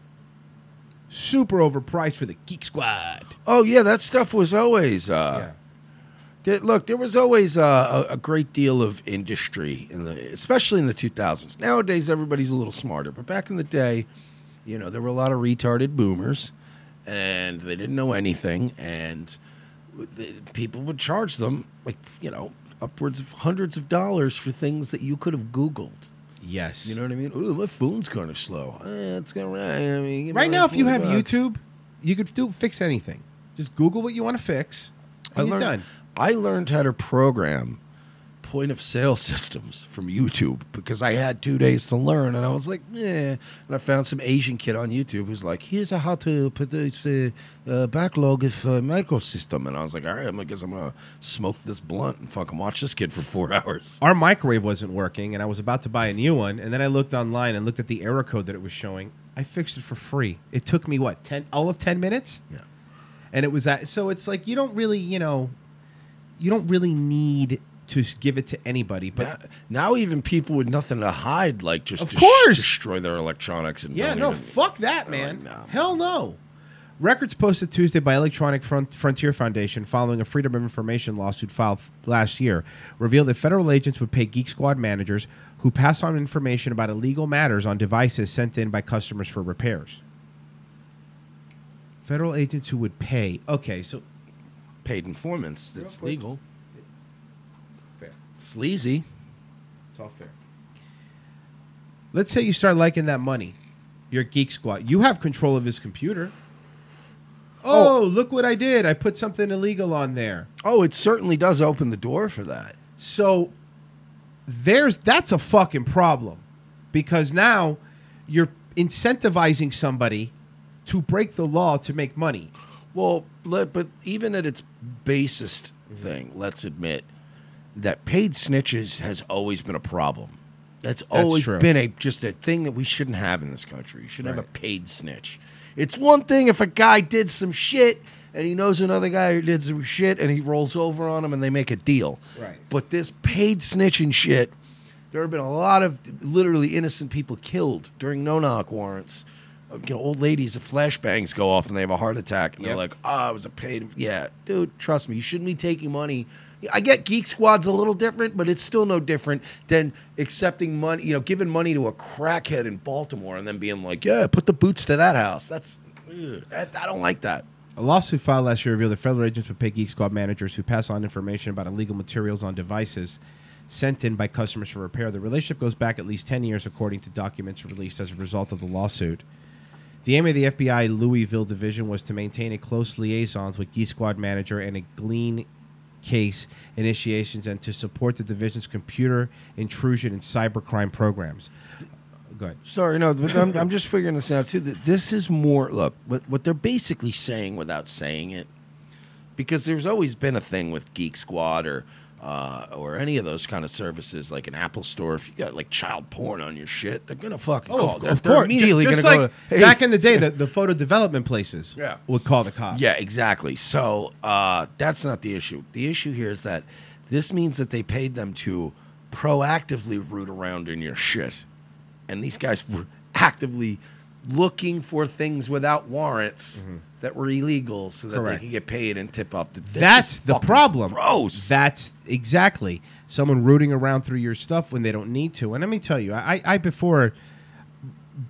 Super overpriced for the Geek Squad. Oh yeah, that stuff was always. Uh, Yeah. there- look, there was always uh, a, a great deal of industry in the, especially in the two thousands. Nowadays, everybody's a little smarter, but back in the day, you know, there were a lot of retarded boomers, and they didn't know anything, and the, people would charge them like you know upwards of hundreds of dollars for things that you could have Googled. Yes. You know what I mean? Ooh, my phone's kind of slow. Eh, it's gonna. I mean, give me Right now, like if you have forty bucks. YouTube, you could do fix anything. Just Google what you want to fix, I and you're learned, done. I learned how to program point of sale systems from YouTube because I had two days to learn, and I was like, yeah. And I found some Asian kid on YouTube who's like, here's how to put this uh, uh, backlog of uh, microsystem, and I was like, all right, I'm, I guess I'm gonna smoke this blunt and fucking watch this kid for four hours. Our microwave wasn't working, and I was about to buy a new one, and then I looked online and looked at the error code that it was showing. I fixed it for free. It took me what ten, all of ten minutes, Yeah. and it was that. So it's like you don't really, you know, you don't really need to s- give it to anybody. But Now, now even people with nothing to hide, like just Of des- course. destroy their electronics and yeah, don't no, even- fuck that, They're man. like, no. Hell no. Records posted Tuesday by Electronic Front- Frontier Foundation following a Freedom of Information lawsuit filed f- last year revealed that federal agents would pay Geek Squad managers who pass on information about illegal matters on devices sent in by customers for repairs. Federal agents who would pay. Okay, so paid informants. That's quick. legal. fair. Sleazy. It's all fair. Let's say you start liking that money. You're Geek Squad. You have control of his computer. Oh, look what I did. I put something illegal on there. Oh, it certainly does open the door for that. So there's that's a fucking problem because now you're incentivizing somebody to break the law to make money. Well, let, but even at its basest thing, let's admit that paid snitches has always been a problem. That's always true. been a just a thing that we shouldn't have in this country. You shouldn't have a Right. paid snitch. It's one thing if a guy did some shit and he knows another guy who did some shit and he rolls over on him and they make a deal. Right. But this paid snitching shit, there have been a lot of literally innocent people killed during no-knock warrants. You know, old ladies, the flashbangs go off and they have a heart attack, and they're Yep. like, "Oh, it was a paid." Yeah, dude, trust me, you shouldn't be taking money. I get Geek Squad's a little different, but it's still no different than accepting money. You know, giving money to a crackhead in Baltimore and then being like, "Yeah, put the boots to that house." That's, ugh, I, I don't like that. A lawsuit filed last year revealed that federal agents would pay Geek Squad managers who pass on information about illegal materials on devices sent in by customers for repair. The relationship goes back at least ten years, according to documents released as a result of the lawsuit. The aim of the F B I Louisville division was to maintain a close liaison with Geek Squad manager and a Glean case initiations and to support the division's computer intrusion and cybercrime programs. Go ahead. Sorry, no, but I'm, I'm just figuring this out too. That this is more. Look, what what they're basically saying without saying it, because there's always been a thing with Geek Squad or uh, or any of those kind of services, like an Apple Store. If you got like child porn on your shit, they're gonna fucking call. of, They're, of they're course. immediately Just gonna like go. To, hey, back in the day, the, the photo development places Yeah. would call the cops. Yeah, exactly. So uh, that's not the issue. The issue here is that this means that they paid them to proactively root around in your shit. And these guys were actively looking for things without warrants that were illegal so that Correct. they could get paid and tip off. The, this That's is the fucking problem. Gross. That's exactly someone rooting around through your stuff when they don't need to. And let me tell you, I, I before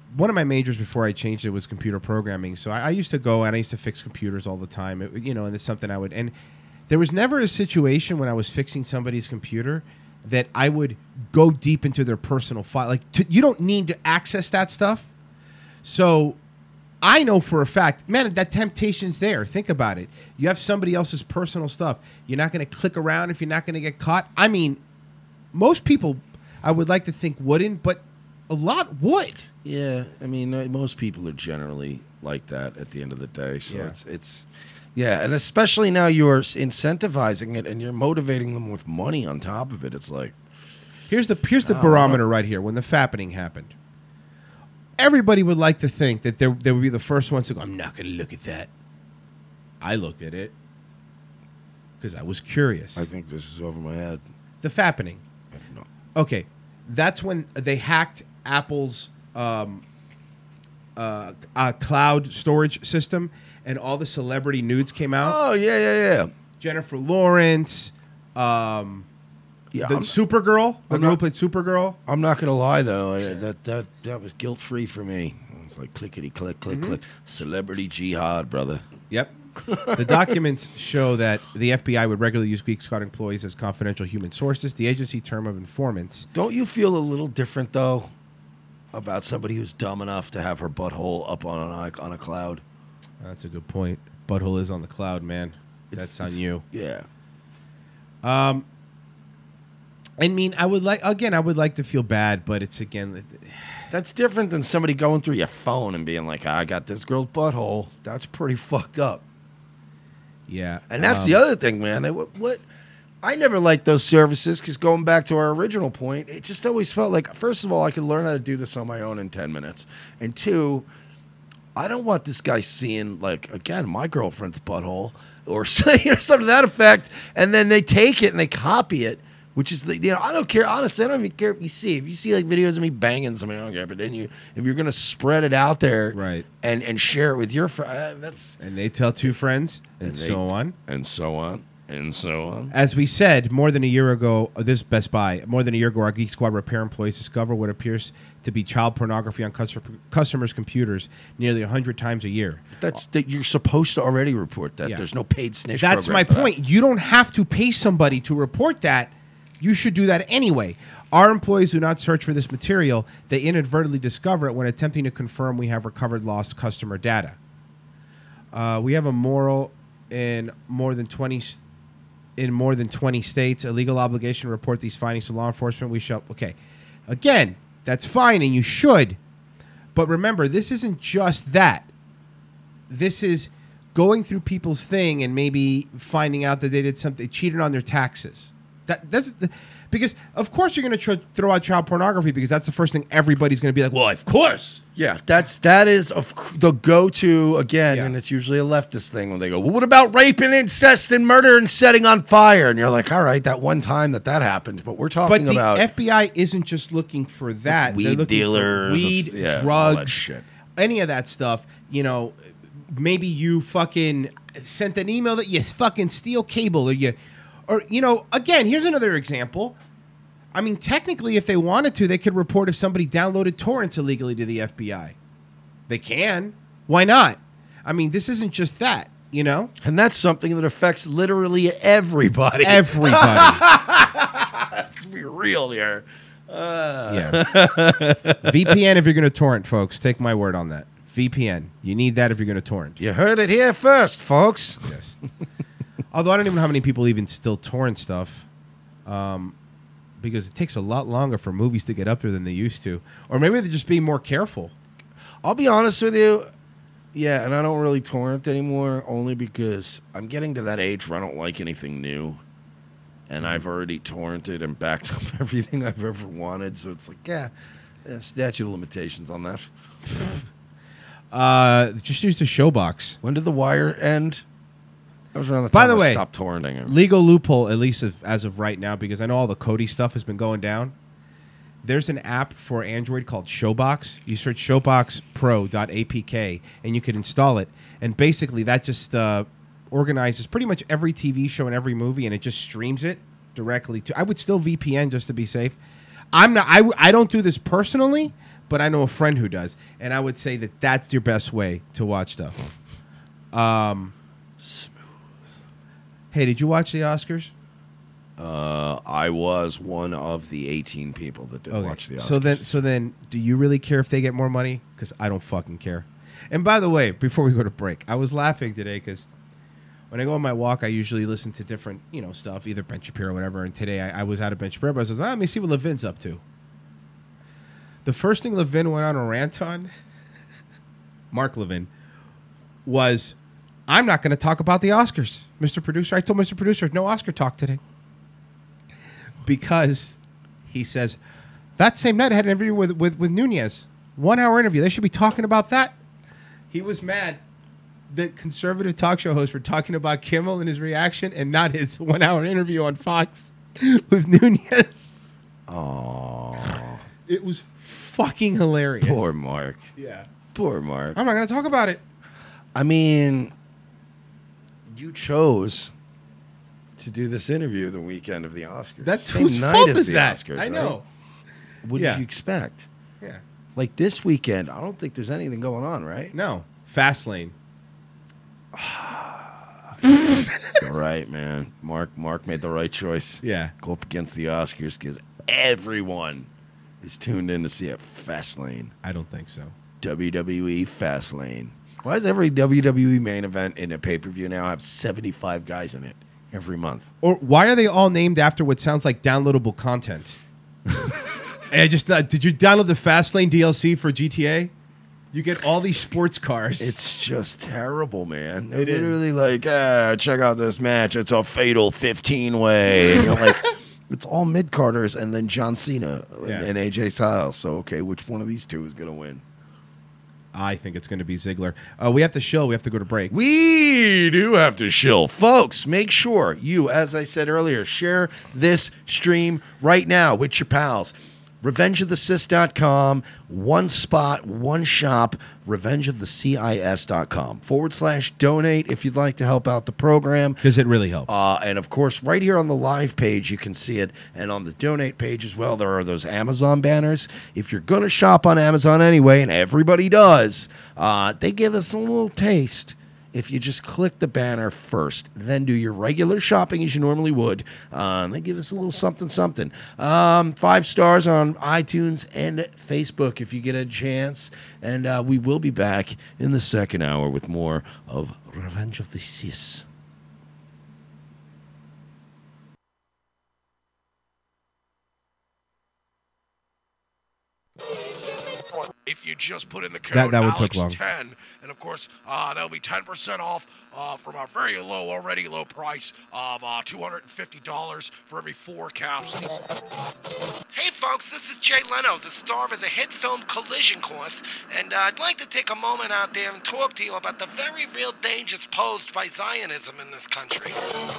one of my majors before I changed it was computer programming. So I, I used to go and I used to fix computers all the time. It, you know, and it's something I would. And there was never a situation when I was fixing somebody's computer that I would go deep into their personal file. Like to, you don't need to access that stuff. So I know for a fact, man, that temptation's there. Think about it. You have somebody else's personal stuff. You're not going to click around if you're not going to get caught. I mean, most people, I would like to think wouldn't, but a lot would. Yeah, I mean, uh, most people are generally like that at the end of the day. So Yeah. it's it's yeah, and especially now you're incentivizing it and you're motivating them with money on top of it. It's like Here's the here's the barometer right here. When the fappening happened, everybody would like to think that they they would be the first ones to go, I'm not going to look at that. I looked at it because I was curious. I think this is over my head. The fappening. No. Okay, that's when they hacked Apple's um, uh, uh, cloud storage system, and all the celebrity nudes came out. Oh yeah, yeah, yeah. Jennifer Lawrence, um, Yeah, the I'm, Supergirl, the I'm girl who not- played Supergirl. I'm not gonna lie though, I, that that that was guilt free for me. It's like clickety click click Mm-hmm. click. Celebrity jihad, brother. Yep. The documents show that the F B I would regularly use Geek Squad employees as confidential human sources. The agency term of informants. Don't you feel a little different though about somebody who's dumb enough to have her butthole up on an, on a cloud? That's a good point. Butthole is on the cloud, man. It's- That's on it's- you. Yeah. I mean, I would like again. I would like to feel bad, but it's again. That's different than somebody going through your phone and being like, I got this girl's butthole. That's pretty fucked up. Yeah, And that's um, the other thing, man. They, what, what I never liked those services because going back to our original point, it just always felt like, first of all, I could learn how to do this on my own in ten minutes. And two, I don't want this guy seeing, like, again, my girlfriend's butthole or something to that effect. And then they take it and they copy it. Which is the, you know, I don't care. Honestly, I don't even care if you see. If you see like videos of me banging somebody, I don't care. But then you, if you're gonna spread it out there, Right. and and share it with your friend, that's And they tell two friends, and, and they- so on. and so on, and so on. As we said more than a year ago, uh, this Best Buy, more than a year ago, our Geek Squad repair employees discover what appears to be child pornography on customer, customers' computers nearly one hundred times a year. That's that you're supposed to already report that. Yeah. There's no paid snitch. That's program my for that. point. You don't have to pay somebody to report that. You should do that anyway. Our employees do not search for this material. They inadvertently discover it when attempting to confirm we have recovered lost customer data. Uh, we have a moral in more than twenty s- in more than twenty states, a legal obligation to report these findings to law enforcement. We shall okay. Again, that's fine and you should. But remember, this isn't just that. This is going through people's thing and maybe finding out that they did something, cheated on their taxes. That that's because of course you're going to tr- throw out child pornography because that's the first thing everybody's going to be like, well, of course. Yeah, that's that is of c- the go-to again, Yeah. and it's usually a leftist thing when they go, "Well, what about rape and incest and murder and setting on fire?" And you're like, "All right, that one time that that happened, but we're But talking the about F B I isn't just looking for that. weed They're looking dealers, for weed, it's- yeah, all that drugs, shit. any of that stuff. You know, maybe you fucking sent an email that you fucking steal cable, or you, or you know, again, here's another example. I mean, technically, if they wanted to, they could report if somebody downloaded torrents illegally to the F B I. They can. Why not? I mean, this isn't just that. You know, and that's something that affects literally everybody. everybody. Let's be real here. Yeah. V P N if you're going to torrent, folks. Take my word on that. V P N. You need that if you're going to torrent. You heard it here first, folks. Yes. Although I don't even know how many people even still torrent stuff, um, because it takes a lot longer for movies to get up there than they used to. Or maybe they're just being more careful. I'll be honest with you. Yeah, and I don't really torrent anymore only because I'm getting to that age where I don't like anything new. And I've already torrented and backed up everything I've ever wanted. So it's like, yeah, yeah statute of limitations on that. Uh, just use the Showbox. When did The Wire end? That was around the By time the I way, stopped torrenting it. Legal loophole, at least as, as of right now, because I know all the Kodi stuff has been going down. There's an app for Android called Showbox. You search showbox pro dot A P K and you can install it. And basically that just uh, organizes pretty much every T V show and every movie, and it just streams it directly to. I would still V P N just to be safe. I'm not. I, w- I don't do this personally, but I know a friend who does, and I would say that that's your best way to watch stuff. Um, Smooth. Hey, did you watch the Oscars? Uh, I was one of the eighteen people that did Okay. watch the Oscars. So then, so then, do you really care if they get more money? Because I don't fucking care. And by the way, before we go to break, I was laughing today because when I go on my walk, I usually listen to different, you know, stuff, either Ben Shapiro or whatever. And today I, I was out of Ben Shapiro, but I was like, ah, let me see what Levin's up to. The first thing Levin went on a rant on, Mark Levin, was, I'm not going to talk about the Oscars, Mister Producer. I told Mister Producer, no Oscar talk today. Because he says, that same night I had an interview with, with, with Nunez. One hour interview. They should be talking about that. He was mad that conservative talk show hosts were talking about Kimmel and his reaction and not his one hour interview on Fox with Nunez. Aww. It was fucking hilarious. Poor Mark. Yeah. Poor Mark. I'm not going to talk about it. I mean, you chose to do this interview the weekend of the Oscars. That's Same whose night fault as is the that? Oscars, I right? know. What Yeah. did you expect? Yeah. Like this weekend, I don't think there's anything going on, right? No. Fastlane. All right, man. Mark Mark made the right choice. Yeah. Go up against the Oscars because everyone is tuned in to see a Fastlane. I don't think so. W W E Fastlane. Why does every W W E main event in a pay-per-view now have seventy-five guys in it every month? Or why are they all named after what sounds like downloadable content? Hey, I just uh, did you download the Fastlane D L C for G T A? You get all these sports cars. It's just terrible, man. They're It is. literally like, ah, check out this match. It's a fatal fifteen way. And you're like, it's all mid-carders and then John Cena Yeah. and A J Styles. So, okay, which one of these two is going to win? I think it's going to be Ziggler. Uh, we have to shill. We have to go to break. We do have to shill. Folks, make sure you, as I said earlier, share this stream right now with your pals. revenge of the cis dot com, one spot, one shop, revenge of the cis dot com, forward slash donate if you'd like to help out the program. Because it really helps. Uh, and of course, right here on the live page, you can see it. And on the donate page as well, there are those Amazon banners. If you're going to shop on Amazon anyway, and everybody does, uh, they give us a little taste. If you just click the banner first, then do your regular shopping as you normally would, uh, they give us a little something, something. Um, five stars on iTunes and Facebook if you get a chance. And uh, we will be back in the second hour with more of Revenge of the Cis. If you just put in the code That- that one took Alex long. ten, and of course uh, that'll be ten percent off uh, from our very low, already low price of uh, two hundred fifty dollars for every four capsules. Hey folks, this is Jay Leno, the star of the hit film Collision Course, and uh, I'd like to take a moment out there and talk to you about the very real dangers posed by Zionism in this country.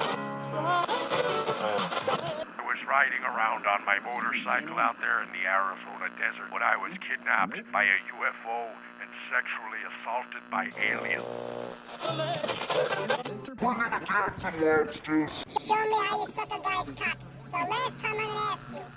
I was riding around on my motorcycle out there in the Arizona desert when I was kidnapped by a U F O and sexually assaulted by aliens. Show me how you suck a guy's cock. The last time I'm gonna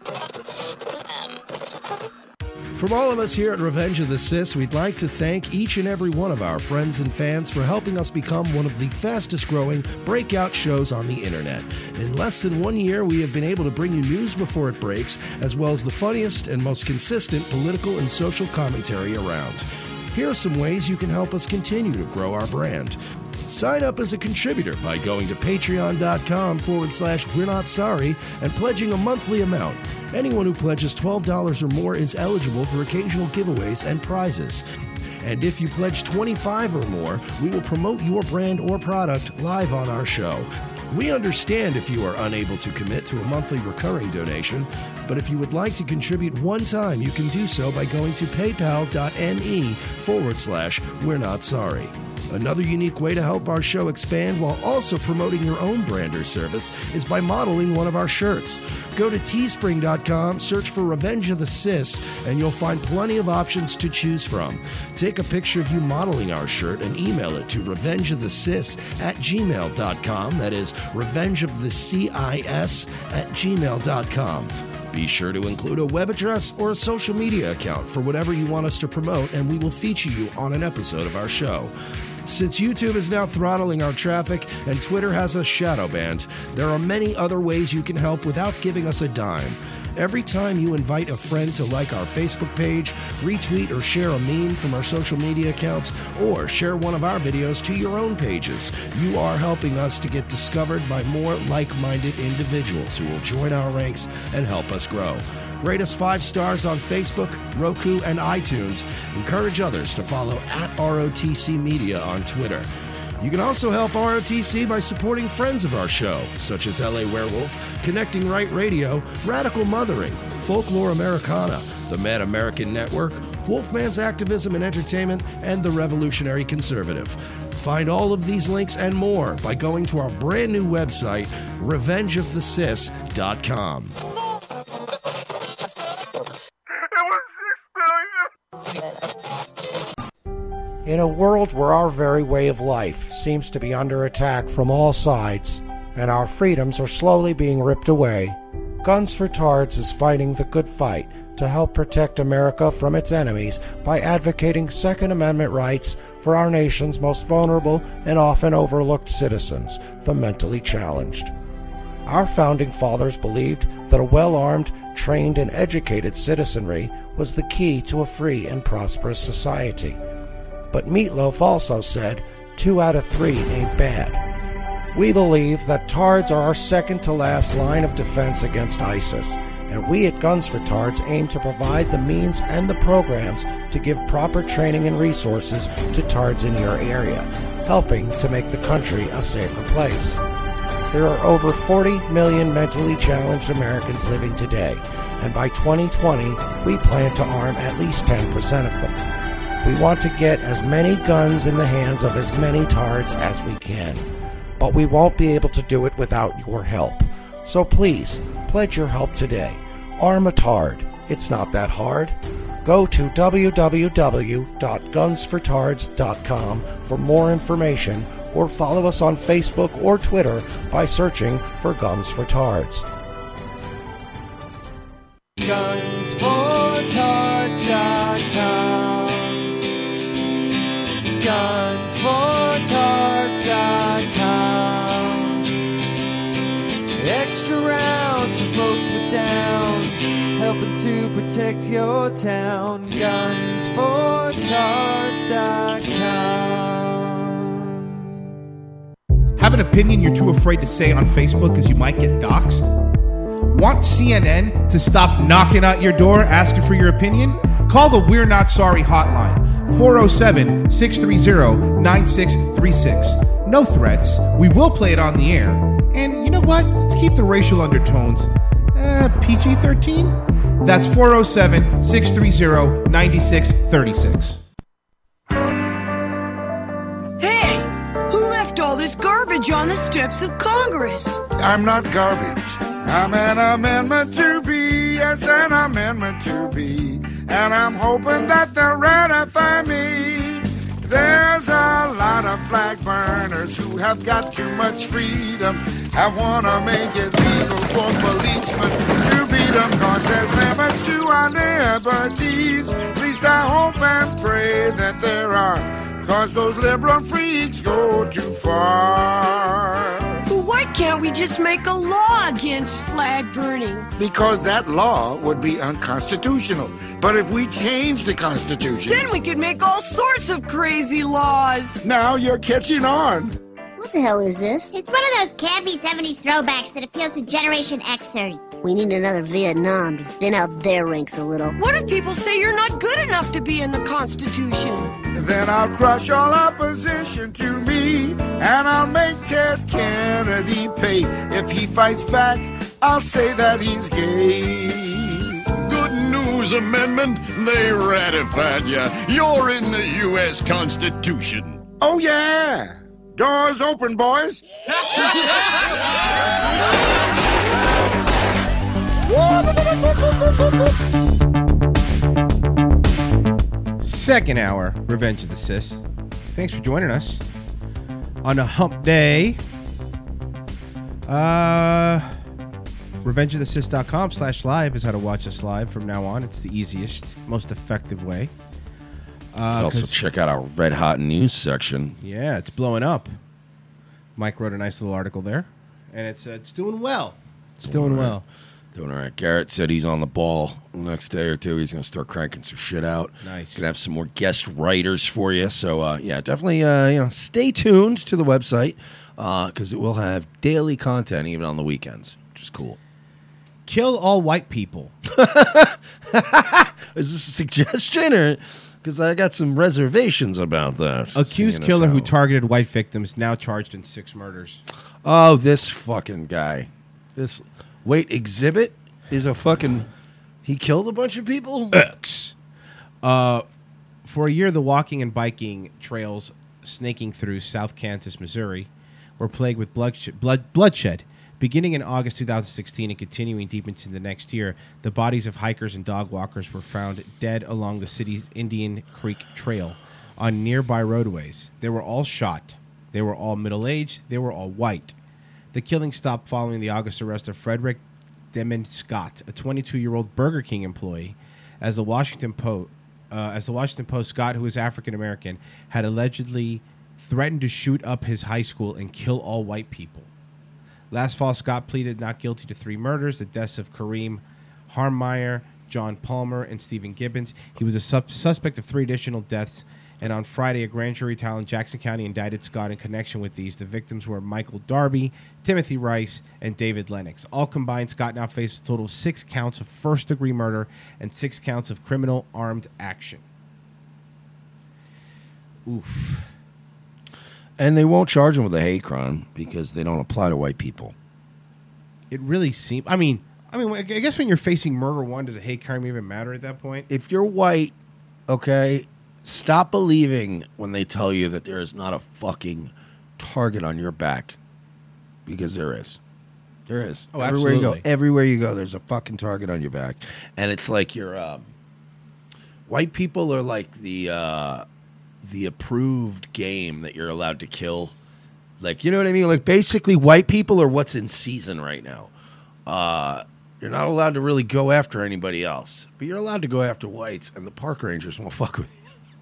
ask you. From all of us here at Revenge of the Cis, we'd like to thank each and every one of our friends and fans for helping us become one of the fastest growing breakout shows on the internet. In less than one year, we have been able to bring you news before it breaks, as well as the funniest and most consistent political and social commentary around. Here are some ways you can help us continue to grow our brand. Sign up as a contributor by going to patreon.com forward slash we're not sorry and pledging a monthly amount. Anyone who pledges twelve dollars or more is eligible for occasional giveaways and prizes. And if you pledge twenty-five dollars or more, we will promote your brand or product live on our show. We understand if you are unable to commit to a monthly recurring donation, but if you would like to contribute one time, you can do so by going to paypal.me forward slash we're not sorry. Another unique way to help our show expand while also promoting your own brand or service is by modeling one of our shirts. Go to teespring dot com, search for Revenge of the Cis, and you'll find plenty of options to choose from. Take a picture of you modeling our shirt and email it to revengeofthecis at gmail dot com. That is revengeofthecis at gmail dot com. Be sure to include a web address or a social media account for whatever you want us to promote, and we will feature you on an episode of our show. Since YouTube is now throttling our traffic and Twitter has us shadow banned, there are many other ways you can help without giving us a dime. Every time you invite a friend to like our Facebook page, retweet or share a meme from our social media accounts, or share one of our videos to your own pages, you are helping us to get discovered by more like-minded individuals who will join our ranks and help us grow. Rate us five stars on Facebook, Roku, and iTunes. Encourage others to follow at R O T C Media on Twitter. You can also help R O T C by supporting friends of our show, such as L A Werewolf, Connecting Right Radio, Radical Mothering, Folklore Americana, the Mad American Network, Wolfman's Activism and Entertainment, and the Revolutionary Conservative. Find all of these links and more by going to our brand new website, revenge of the cis dot com. In a world where our very way of life seems to be under attack from all sides, and our freedoms are slowly being ripped away, Guns for Tards is fighting the good fight to help protect America from its enemies by advocating Second Amendment rights for our nation's most vulnerable and often overlooked citizens, the mentally challenged. Our founding fathers believed that a well-armed, trained, and educated citizenry was the key to a free and prosperous society. But Meatloaf also said, two out of three ain't bad. We believe that Tards are our second-to-last line of defense against ISIS, and we at Guns for Tards aim to provide the means and the programs to give proper training and resources to Tards in your area, helping to make the country a safer place. There are over forty million mentally challenged Americans living today, and by twenty twenty, we plan to arm at least ten percent of them. We want to get as many guns in the hands of as many Tards as we can, but we won't be able to do it without your help. So please, pledge your help today. Arm a Tard. It's not that hard. Go to w w w dot guns for tards dot com for more information, or follow us on Facebook or Twitter by searching for Guns for Tards. guns for tards dot com guns for tards dot com. Extra rounds for folks with downs, helping to protect your town. guns for tards dot com. Have an opinion you're too afraid to say on Facebook because you might get doxxed? Want C N N to stop knocking out your door asking for your opinion? Call the We're Not Sorry hotline, four oh seven, six three zero, nine six three six. No threats. We will play it on the air. And you know what? Let's keep the racial undertones uh, P G thirteen. That's four oh seven, six three zero, nine six three six. Hey, who left all this garbage on the steps of Congress? I'm not garbage. I'm an amendment to be, yes, an amendment to be, and I'm hoping that they'll ratify me. There's a lot of flag burners who have got too much freedom. I want to make it legal for policemen to beat them, cause there's limits to our liberties. At least I hope and pray that there are, cause those liberal freaks go too far. Why can't we just make a law against flag burning? Because that law would be unconstitutional. But if we change the Constitution... Then we could make all sorts of crazy laws. Now you're catching on. What the hell is this? It's one of those campy seventies throwbacks that appeals to Generation Xers. We need another Vietnam to thin out their ranks a little. What if people say you're not good enough to be in the Constitution? Then I'll crush all opposition to me, and I'll make Ted Kennedy pay. If he fights back, I'll say that he's gay. Good news, Amendment. They ratified ya. You're in the U S Constitution. Oh, yeah. Doors open, boys. Second hour, Revenge of the Cis. Thanks for joining us on a hump day. Uh, RevengeOfTheSys.com slash live is how to watch us live from now on. It's the easiest, most effective way. Uh, also check out our Red Hot News section. Yeah, it's blowing up. Mike wrote a nice little article there, and it's uh, it's doing well. It's doing, doing well. Doing all right. Garrett said he's on the ball the next day or two. He's going to start cranking some shit out. Nice. Going to have some more guest writers for you. So, uh, yeah, definitely uh, you know, stay tuned to the website because uh, it will have daily content even on the weekends, which is cool. Kill all white people. Is this a suggestion or... Because I got some reservations about that. Accused killer who targeted white victims now charged in six murders. Oh, this fucking guy. This... Wait, Exhibit is a fucking... He killed a bunch of people? X. Uh, for a year, the walking and biking trails snaking through South Kansas, Missouri, were plagued with bloodshed. Blood, bloodshed. Beginning in August two thousand sixteen and continuing deep into the next year, the bodies of hikers and dog walkers were found dead along the city's Indian Creek Trail on nearby roadways. They were all shot. They were all middle-aged. They were all white. The killing stopped following the August arrest of Frederick Demond Scott, a twenty-two-year-old Burger King employee. As the Washington Post, uh, as the Washington Post, Scott, who is African American, had allegedly threatened to shoot up his high school and kill all white people. Last fall, Scott pleaded not guilty to three murders: the deaths of Kareem Harmeyer, John Palmer, and Stephen Gibbons. He was a sub- suspect of three additional deaths. And on Friday, a grand jury trial in Jackson County indicted Scott in connection with these. The victims were Michael Darby, Timothy Rice, and David Lennox. All combined, Scott now faces a total of six counts of first-degree murder and six counts of criminal armed action. Oof. And they won't charge him with a hate crime because they don't apply to white people. It really seems... I mean, I mean, I guess when you're facing murder one, does a hate crime even matter at that point? If you're white, okay... Stop believing when they tell you that there is not a fucking target on your back. Because there is. There is. Oh, everywhere you absolutely. go, everywhere you go, there's a fucking target on your back. And it's like you're... Um, white people are like the uh, the approved game that you're allowed to kill. Like, you know what I mean? Like, basically, white people are what's in season right now. Uh... You're not allowed to really go after anybody else. But you're allowed to go after whites, and the park rangers won't fuck with you.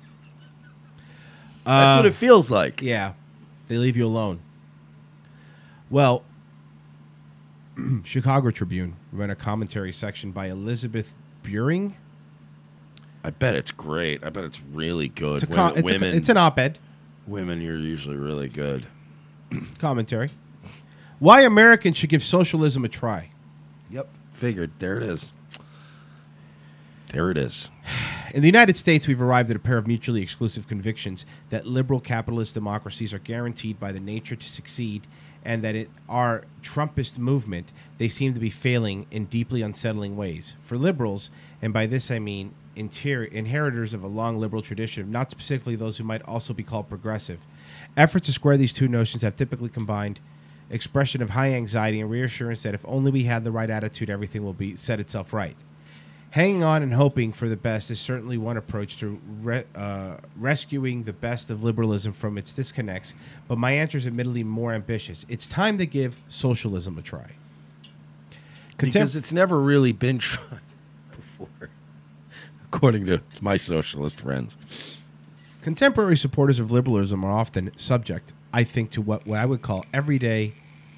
That's Uh, what it feels like. Yeah. They leave you alone. Well, Chicago Tribune ran a commentary section by Elizabeth Buring. I bet it's great. I bet it's really good. It's, a com- women, it's, a, women, it's an op-ed. Women, you're usually really good. Commentary. Why Americans should give socialism a try. Yep. Figured. There it is. There it is. In the United States, we've arrived at a pair of mutually exclusive convictions that liberal capitalist democracies are guaranteed by the nature to succeed, and that in our Trumpist movement, they seem to be failing in deeply unsettling ways. For liberals, and by this I mean inter- inheritors of a long liberal tradition, not specifically those who might also be called progressive, efforts to square these two notions have typically combined expression of high anxiety and reassurance that if only we had the right attitude, everything will be set itself right. Hanging on and hoping for the best is certainly one approach to re- uh, rescuing the best of liberalism from its disconnects, but my answer is admittedly more ambitious. It's time to give socialism a try. Contem- because it's never really been tried before, according to my socialist friends. Contemporary supporters of liberalism are often subject, I think, to what, what I would call everyday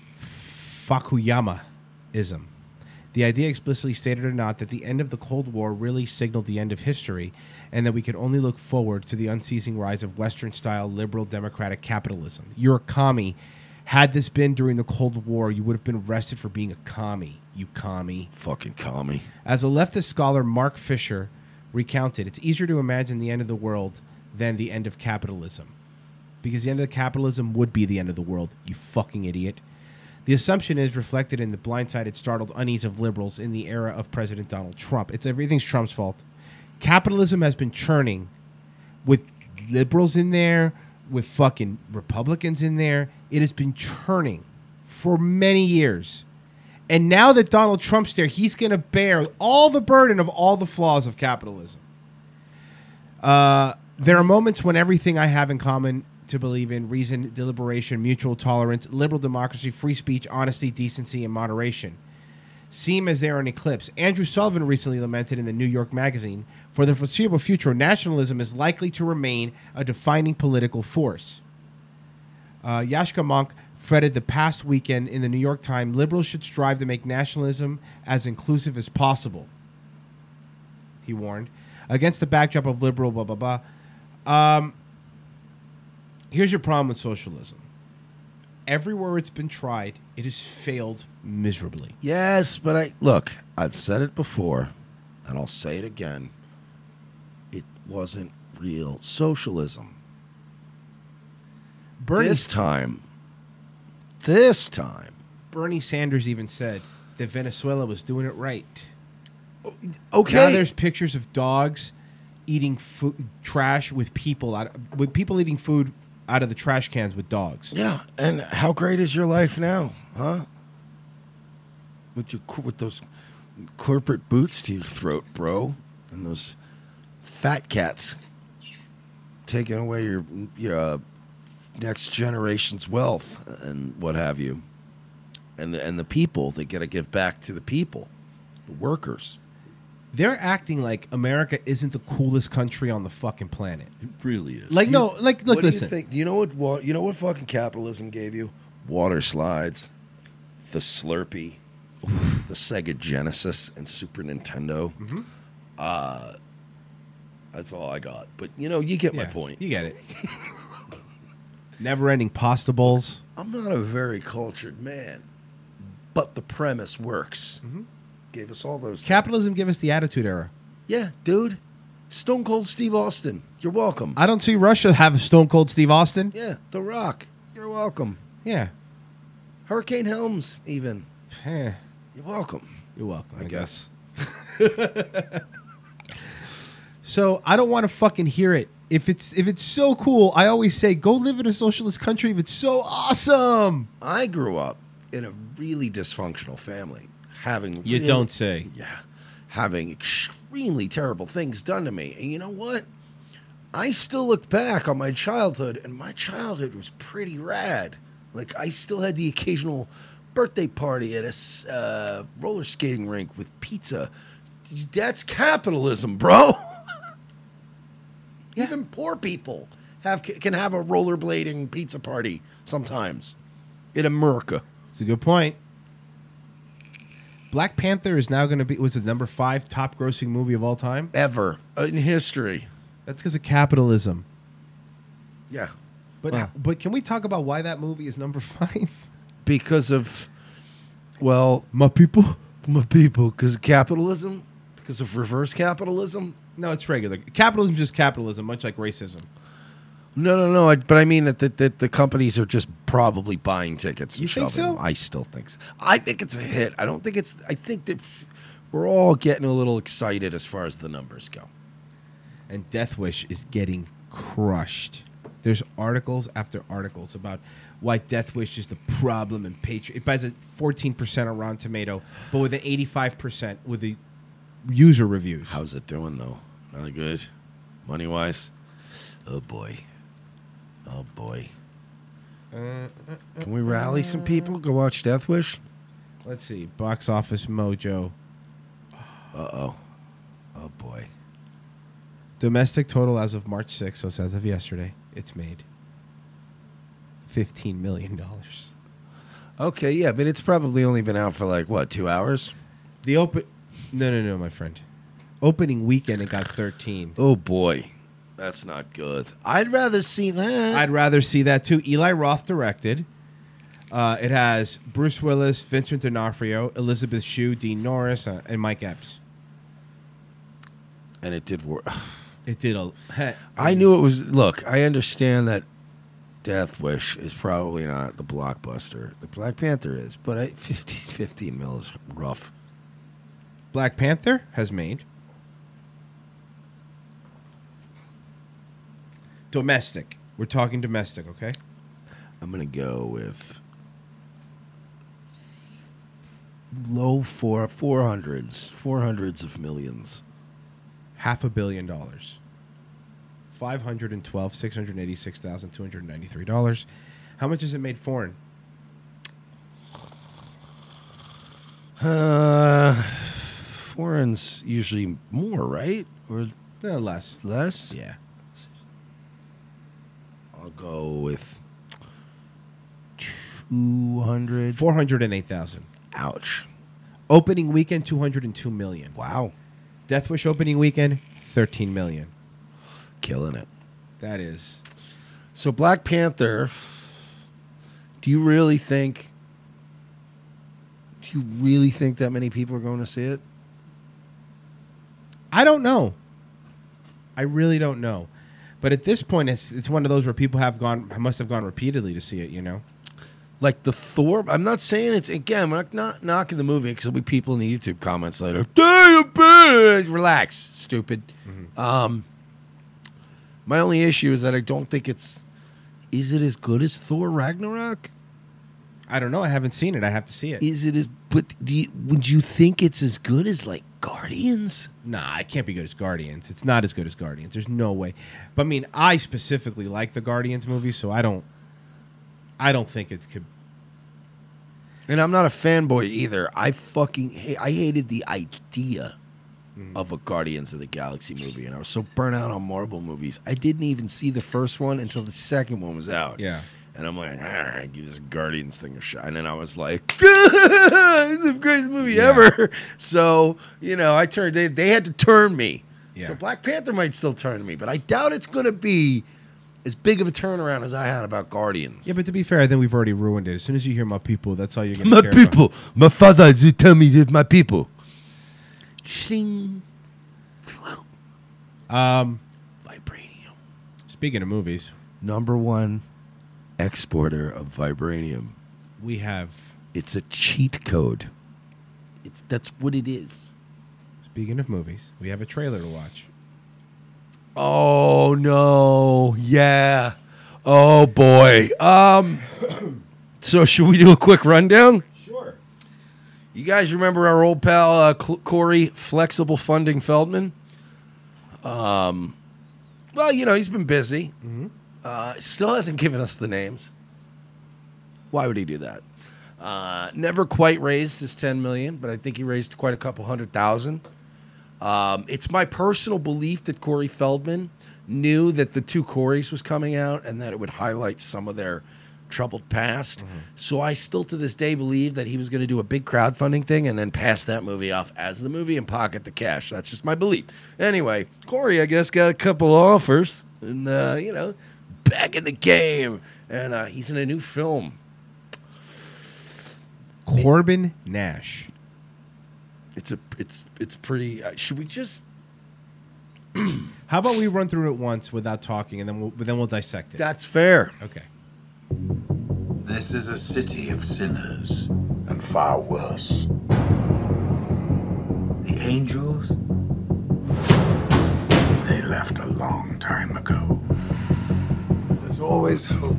Fukuyama-ism. The idea, explicitly stated or not, that the end of the Cold War really signaled the end of history and that we could only look forward to the unceasing rise of Western-style liberal democratic capitalism. You're a commie. Had this been during the Cold War, you would have been arrested for being a commie, you commie. Fucking commie. As a leftist scholar, Mark Fisher, recounted, it's easier to imagine the end of the world than the end of capitalism. Because the end of capitalism would be the end of the world, you fucking idiot. The assumption is reflected in the blindsided, startled unease of liberals in the era of President Donald Trump. It's everything's Trump's fault. Capitalism has been churning with liberals in there, with fucking Republicans in there. It has been churning for many years. And now that Donald Trump's there, he's going to bear all the burden of all the flaws of capitalism. Uh, there are moments when everything I have in common to believe in reason, deliberation, mutual tolerance, liberal democracy, free speech, honesty, decency, and moderation seem as they are in eclipse. Andrew Sullivan recently lamented in the New York Magazine, for the foreseeable future, nationalism is likely to remain a defining political force. Uh, Yashka Monk fretted the past weekend in the New York Times, liberals should strive to make nationalism as inclusive as possible, he warned. Against the backdrop of liberal blah, blah, blah. Um, here's your problem with socialism. Everywhere it's been tried, it has failed miserably. Yes, but I look, I've said it before, and I'll say it again. It wasn't real socialism. Bernie, this time, this time, Bernie Sanders even said that Venezuela was doing it right. Okay. Now there's pictures of dogs eating food, trash with people out, with people eating food out of the trash cans with dogs. Yeah, and how great is your life now, huh? With your with those corporate boots to your throat, bro, and those fat cats taking away your your uh, next generation's wealth and what have you, and and the people that got to give back to the people, the workers. They're acting like America isn't the coolest country on the fucking planet. It really is. Like Do no, you- like look, what listen. Do you think? Do you know what, what? You know what fucking capitalism gave you? Water slides, the Slurpee, the Sega Genesis and Super Nintendo. Mm-hmm. Uh, that's all I got. But you know, you get my Yeah, point. You get it. Never-ending pasta bowls. I'm not a very cultured man, but the premise works. Mm-hmm. Gave us all those. Capitalism gave us the Attitude Era. Yeah, dude. Stone Cold Steve Austin. You're welcome. I don't see Russia have a Stone Cold Steve Austin. Yeah, The Rock. You're welcome. Yeah. Hurricane Helms, even. Eh. You're welcome. You're welcome, I, I guess. So I don't want to fucking hear it. If it's if it's so cool, I always say go live in a socialist country if it's so awesome. I grew up in a really dysfunctional family, having You real- don't say. Yeah, having extremely terrible things done to me. And you know what? I still look back on my childhood, and my childhood was pretty rad. Like I still had the occasional birthday party at a s- uh, roller skating rink with pizza. That's capitalism, bro. Even poor people have can have a rollerblading pizza party sometimes in America. It's a good point. Black Panther is now going to be was the number five top grossing movie of all time Ever in history. That's because of capitalism. Yeah. But Wow. but can we talk about why that movie is number five? Because of, well, my people, my people. Because of capitalism. Because of reverse capitalism. No, it's regular. Capitalism is just capitalism, much like racism. No, no, no. I, but I mean that the, the, the companies are just probably buying tickets. And You think shoving so? them. I still think so. I think it's a hit. I don't think it's. I think that we're all getting a little excited as far as the numbers go. And Death Wish is getting crushed. There's articles after articles about why Death Wish is the problem and Patreon. It buys at fourteen percent on Rotten Tomato, but with an eighty-five percent with the user reviews. How's it doing though? Really good, money wise. Oh boy, oh boy. Uh, uh, Can we rally some people? Go watch Death Wish. Let's see. Box Office Mojo. Uh oh. Oh boy. Domestic total as of March sixth, so it's as of yesterday, it's made fifteen million dollars. Okay, yeah, but it's probably only been out for like, what, two hours? The open... No, no, no, my friend. Opening weekend, it got thirteen. Oh, boy. That's not good. I'd rather see that. I'd rather see that, too. Eli Roth directed. Uh, it has Bruce Willis, Vincent D'Onofrio, Elizabeth Shue, Dean Norris, uh, and Mike Epps. And it did work. It did a... Heh, I knew it was... Look, I understand that Death Wish is probably not the blockbuster. The Black Panther is, but I, fifteen, fifteen mil is rough. Black Panther has made... Domestic. We're talking domestic, okay? I'm going to go with low four, four hundreds, four hundreds of millions. Half a billion dollars. Five hundred and twelve, six hundred eighty-six thousand two hundred ninety-three dollars. How much has it made foreign? Uh, foreign's usually more, right? Or no, less. Less? Yeah. I'll go with two hundred. four hundred eight thousand. Ouch. Opening weekend, two hundred two million. Wow. Death Wish opening weekend, thirteen million. Killing it. That is. So Black Panther, do you really think, do you really think that many people are going to see it? I don't know. I really don't know. But at this point, it's it's one of those where people have gone, must have gone repeatedly to see it, you know? Like the Thor, I'm not saying it's, again, we're not knocking the movie because there'll be people in the YouTube comments later. Relax, stupid. Mm-hmm. Um, my only issue is that I don't think it's, is it as good as Thor Ragnarok? I don't know. I haven't seen it. I have to see it. Is it as, but do you, would you think it's as good as like Guardians? Nah, it can't be good as Guardians. It's not as good as Guardians. There's no way. But I mean, I specifically like the Guardians movies, so I don't, I don't think it could. And I'm not a fanboy either. I fucking ha- I hated the idea mm. of a Guardians of the Galaxy movie, and I was so burnt out on Marvel movies. I didn't even see the first one until the second one was out. Yeah. And I'm like, all right, give this Guardians thing a shot. And then I was like, it's the greatest movie Yeah. ever. So, you know, I turned, they, they had to turn me. Yeah. So Black Panther might still turn me, but I doubt it's going to be as big of a turnaround as I had about Guardians. Yeah, but to be fair, I think we've already ruined it. As soon as you hear my people, that's all you're going to My care people. about. My father, you tell me that my people. Shing. Um, Vibranium. Speaking of movies, number one exporter of vibranium. We have. It's a cheat code. It's that's what it is. Speaking of movies, we have a trailer to watch. Oh no! Yeah. Oh boy. Um. So should we do a quick rundown? Sure. You guys remember our old pal uh, Cl- Corey Flexible Funding Feldman? Um. Well, you know he's been busy. Mm-hmm. Uh, still hasn't given us the names. Why would he do that? Uh, never quite raised his ten million, but I think he raised quite a couple hundred thousand. Um, it's my personal belief that Corey Feldman knew that the Two Coreys was coming out and that it would highlight some of their troubled past. Mm-hmm. So I still to this day believe that he was going to do a big crowdfunding thing and then pass that movie off as the movie and pocket the cash. That's just my belief. Anyway, Corey, I guess, got a couple offers and, uh, you know, back in the game. And uh, he's in a new film. Corbin Nash. It's a it's it's pretty. Uh, should we just? How about we run through it once without talking, and then we'll then we'll dissect it. That's fair. Okay. This is a city of sinners, and far worse. The angels, they left a long time ago. There's always hope.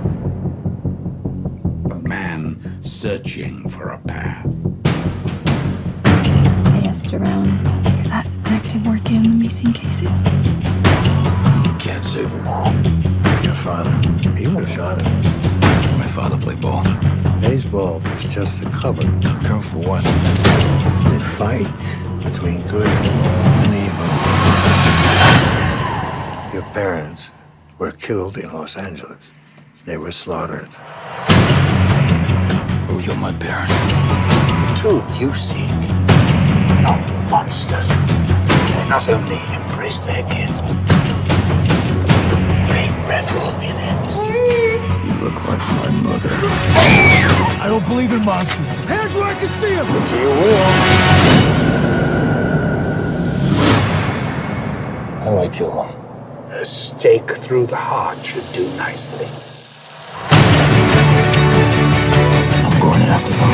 Man searching for a path. I asked around for that detective working on the missing cases. You can't save them all. Your father, he would have shot him. My father played ball. Baseball is just a cover. Cover for what? They fight between good and evil. Your parents were killed in Los Angeles. They were slaughtered. Who killed my parents? The two you seek. Not monsters. They not only embrace their gift, they revel in it. You look like my mother. I don't believe in monsters. Hands where I can see them. Look to your will. How do I kill them? A stake through the heart should do nicely. I'm going after them.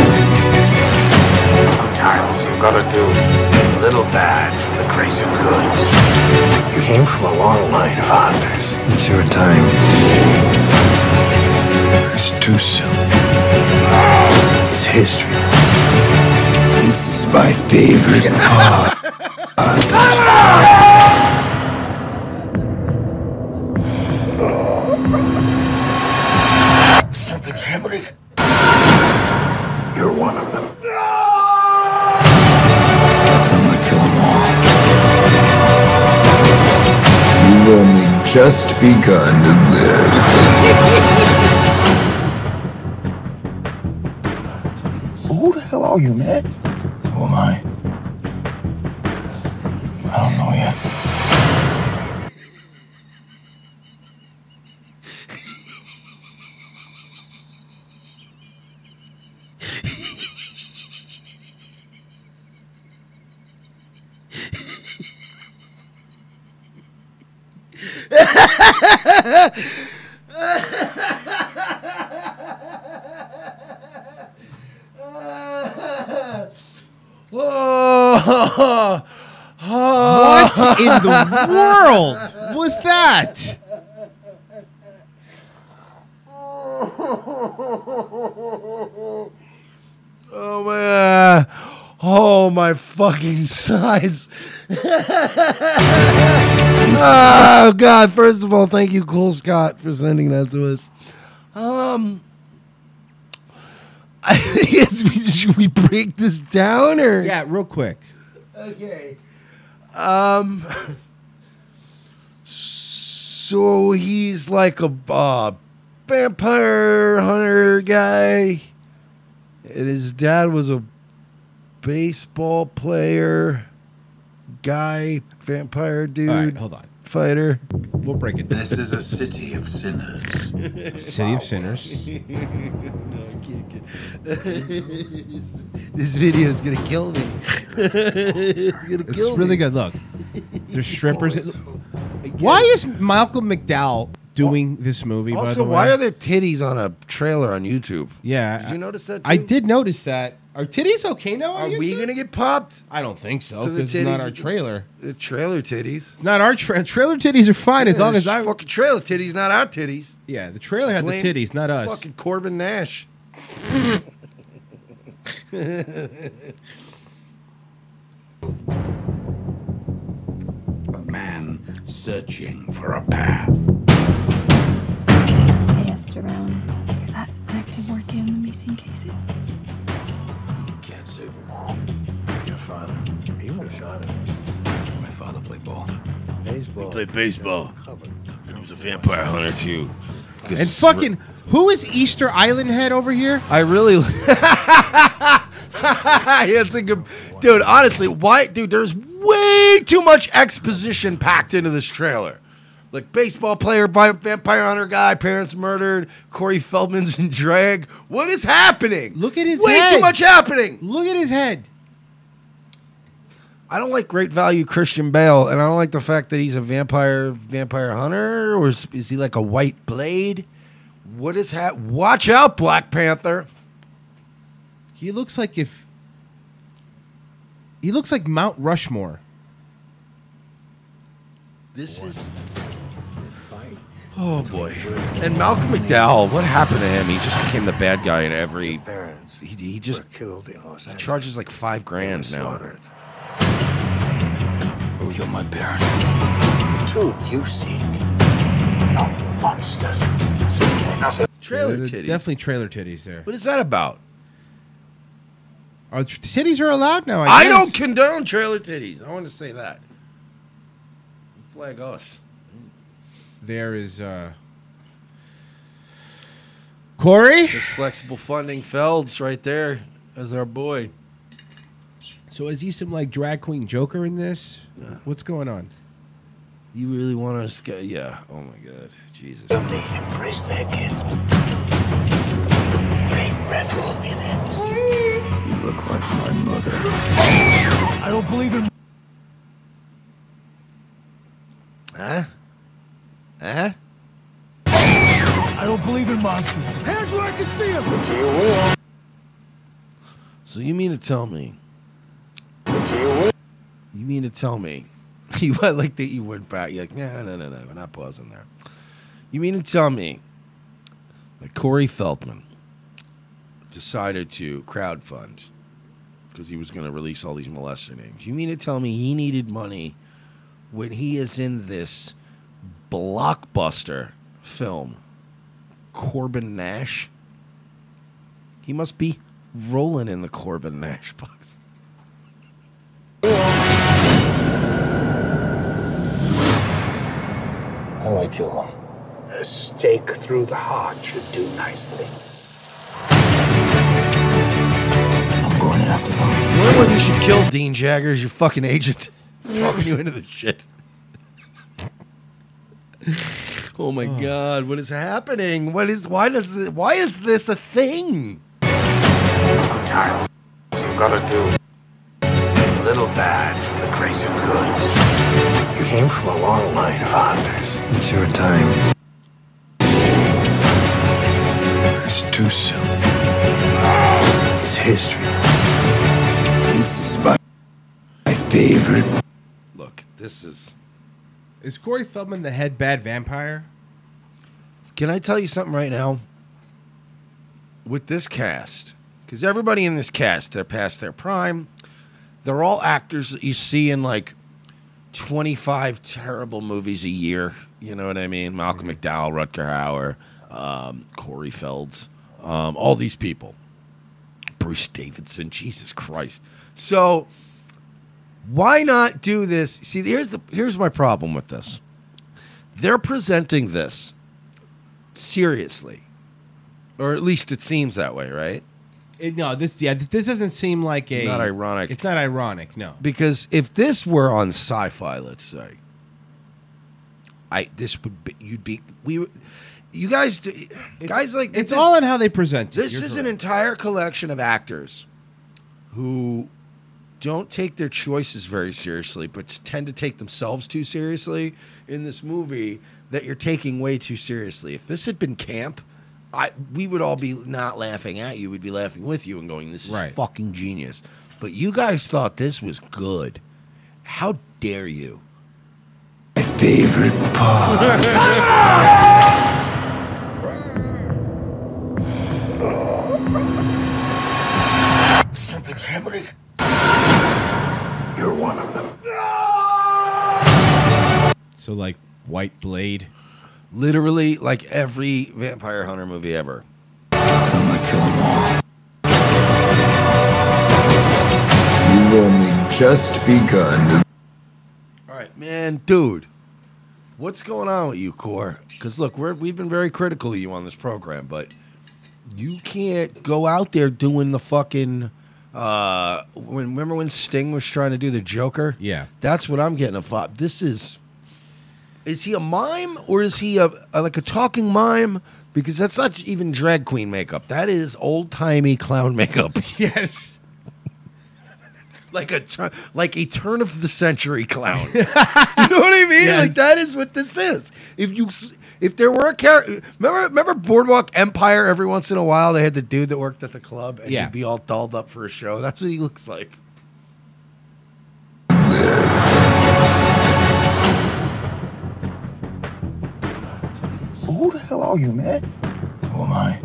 Sometimes you've got to do a little bad for the greater good. You came from a long line of hunters. It's your time. It's too soon. It's history. This is my favorite part. Something's happening. You're one of them. just begun to live. Who the hell are you, man? Who am I? I don't know yet. What in the world was that? Oh my, oh my fucking sides. Oh God! First of all, thank you, Cool Scott, for sending that to us. Um, I guess we should we break this down or Yeah, real quick. Okay. Um. So he's like a uh, vampire hunter guy, and his dad was a baseball player, guy, vampire dude. All right, hold on. Fighter. We'll break it down. This is a city of sinners. City of Sinners. This video is gonna kill me. It's gonna It's kill really me. good. Look, there's strippers. Why is Malcolm McDowell doing this movie? by Also, the way? why are there titties on a trailer on YouTube? Yeah, Did you notice that? I too? did notice that. Are titties okay now? On Are we YouTube? gonna get popped? I don't think so. To the Because it's not titties? our trailer. The trailer titties. It's not our tra- trailer. Titties are fine as Yeah, long as it's I. fucking trailer titties, not our titties. Yeah, the trailer had Blame the titties, not us. Fucking Corbin Nash. A man searching for a path. I asked around. That detective working on the missing cases. You can't save them all. Your father, he would have shot him. My father played ball. Baseball. He played baseball. He was a vampire hunter too. And fucking, who is Easter Island Head over here? I really. It's a good, dude. Honestly, why, dude? There's way too much exposition packed into this trailer. Like baseball player, vi- vampire hunter guy, parents murdered, Corey Feldman's in drag. What is happening? Look at his way head. too much happening. Look at his head. I don't like great value Christian Bale, and I don't like the fact that he's a vampire vampire hunter, or is, is he like a white blade? What is ha- Watch out, Black Panther. He looks like if. He looks like Mount Rushmore. This is. Oh boy! And Malcolm McDowell, what happened to him? He just became the bad guy in every. He, he just he charges like five grand now. Who killed my parents? Two you seek, not monsters. Trailer Yeah, there's titties. Definitely trailer titties there. What is that about? Are tr- titties are allowed now? I, I guess. don't condone trailer titties. I want to say that. Flag us. There is uh Corey. There's flexible funding. Felds right there as our boy. So is he some like drag queen Joker in this? What's going on? You really want us? to go- Yeah. Oh my God. Jesus. Embrace that gift. They revel in it. You look like my mother. I don't believe in. Huh? Huh? I don't believe in monsters. Hands where I can see them. So you mean to tell me? You mean to tell me? You I like that you went back. You're like, no, no, no, no. We're not pausing there. You mean to tell me that Corey Feldman decided to crowdfund because he was going to release all these molester names? You mean to tell me he needed money when he is in this blockbuster film, Corbin Nash? He must be rolling in the Corbin Nash box. How do I kill them? A stake through the heart should do nicely. I'm going after them. The only one you should kill, Dean Jagger, is your fucking agent. Throwing you into the shit. Oh my God! What is happening? What is? Why does? This, why is this a thing? Sometimes you gotta do a little bad for the greater good. You came from a long line of hunters. It's your time. It's too soon. It's history. This is my, my favorite. Look, this is. Is Corey Feldman the head bad vampire? Can I tell you something right now? With this cast, because everybody in this cast, they're past their prime. They're all actors that you see in like twenty-five terrible movies a year. You know what I mean? Malcolm mm-hmm. McDowell, Rutger Hauer, um, Corey Felds, um, all these people. Bruce Davidson, Jesus Christ. So why not do this? See, here's the here's my problem with this. They're presenting this seriously, or at least it seems that way, right? It, no, this yeah, this doesn't seem like a Not ironic. It's not ironic, no. Because if this were on Sci-Fi, let's say, I this would be, you'd be we you guys guys like it's this, all in how they present it. This You're is correct. an entire collection of actors who don't take their choices very seriously, but tend to take themselves too seriously in this movie that you're taking way too seriously. If this had been camp, I we would all be not laughing at you. We'd be laughing with you and going, this is Right. fucking genius. But you guys thought this was good. How dare you? My favorite part. Something's happening. You're one of them. So like White Blade. Literally like every vampire hunter movie ever. I'm gonna kill them all. You've only just begun. All right, man, dude. What's going on with you, Core? Because look, we're, we've been very critical of you on this program, but you can't go out there doing the fucking. Uh, when remember when Sting was trying to do the Joker? Yeah, that's what I'm getting a vibe. This is. Is he a mime or is he a, a like a talking mime? Because that's not even drag queen makeup. That is old timey clown makeup. Yes. Like a tur- like a turn of the century clown. You know what I mean? Yes. Like that is what this is. If you s- if there were a character, remember remember Boardwalk Empire? Every once in a while, they had the dude that worked at the club, and Yeah. he'd be all dolled up for a show. That's what he looks like. Who the hell are you, man? Who am I?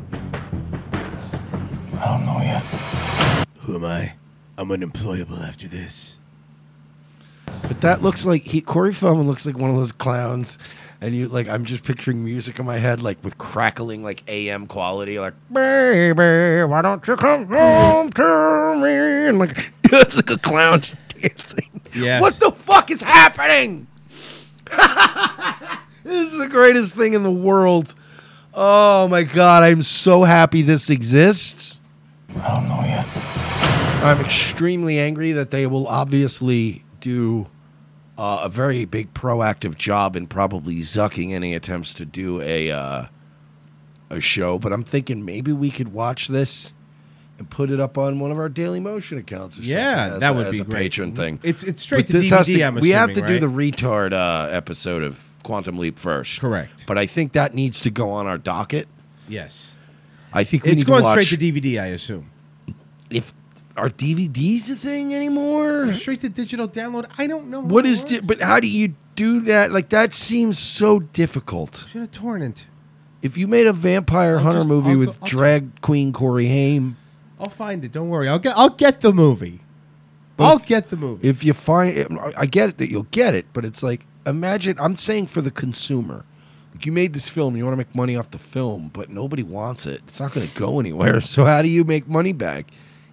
I don't know yet. Who am I? I'm unemployable after this. But that looks like he Corey Feldman looks like one of those clowns, and you like I'm just picturing music in my head like with crackling like A M quality, like baby, why don't you come home to me? And like it's like a clown just dancing. Yes. What the fuck is happening? This is the greatest thing in the world. Oh my god, I'm so happy this exists. I don't know yet. I'm extremely angry that they will obviously do uh, a very big proactive job in probably zucking any attempts to do a uh, a show. But I'm thinking maybe we could watch this and put it up on one of our Daily Motion accounts or Yeah, something. as that a- would as be a great. patron thing. It's- it's straight But to this D V D, has to- I'm We have to assuming, do right? the retard uh, episode of Quantum Leap first. Correct. But I think that needs to go on our docket. Yes. I think we It's need going to watch. straight to D V D, I assume. If are D V Ds a thing anymore? Straight to digital download. I don't know. What is? Di- but how do you do that? Like that seems so difficult. Should have torrent. If you made a vampire I'll hunter just- movie I'll with go- I'll drag queen Corey Haim, I'll find it. Don't worry. I'll get. I'll get the movie. But I'll if- get the movie. if you find, I get it that you'll get it, but it's like imagine. I'm saying for the consumer, like you made this film, you want to make money off the film, but nobody wants it. It's not going to go anywhere. So how do you make money back?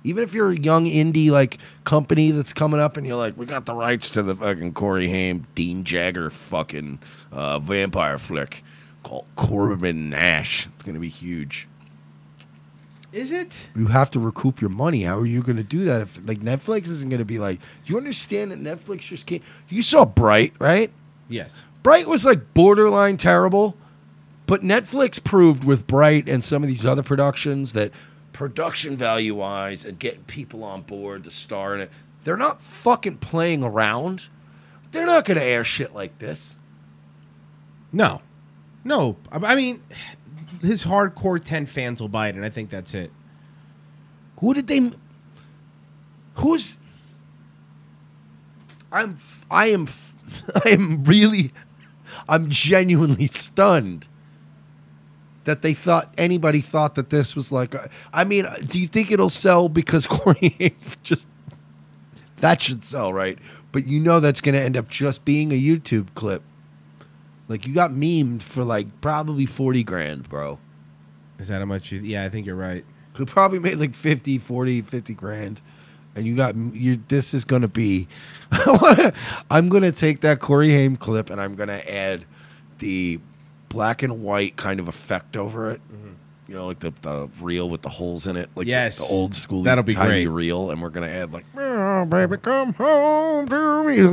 Even if you're a young indie like company that's coming up and you're like, we got the rights to the fucking Corey Haim, Dean Jagger fucking uh, vampire flick called Corbin Nash. It's gonna be huge. Is it? You have to recoup your money. How are you going to do that? If like Netflix isn't going to be like, do you understand that Netflix just can't? You saw Bright, right? Yes. Bright was like borderline terrible, but Netflix proved with Bright and some of these other productions that production value wise and getting people on board to star in it, they're not fucking playing around. They're not going to air shit like this. No. No. I I mean, his hardcore ten fans will buy it, and I think that's it. Who did they? Who's? I'm. I am. I am really. I'm genuinely stunned that they thought anybody thought that this was like. I mean, do you think it'll sell because Corey Haim's just? That should sell, right? But you know that's going to end up just being a YouTube clip. Like, you got memed for, like, probably forty grand, bro. Is that how much you... Yeah, I think you're right. You probably made, like, fifty, forty, fifty grand. And you got... you. This is going to be... I'm going to take that Corey Haim clip, and I'm going to add the black and white kind of effect over it. Mm-hmm. You know, like the, the reel with the holes in it. Like yes. the, the old school That'll be tiny great. reel. And we're going to add, like... Oh, baby, come home to me.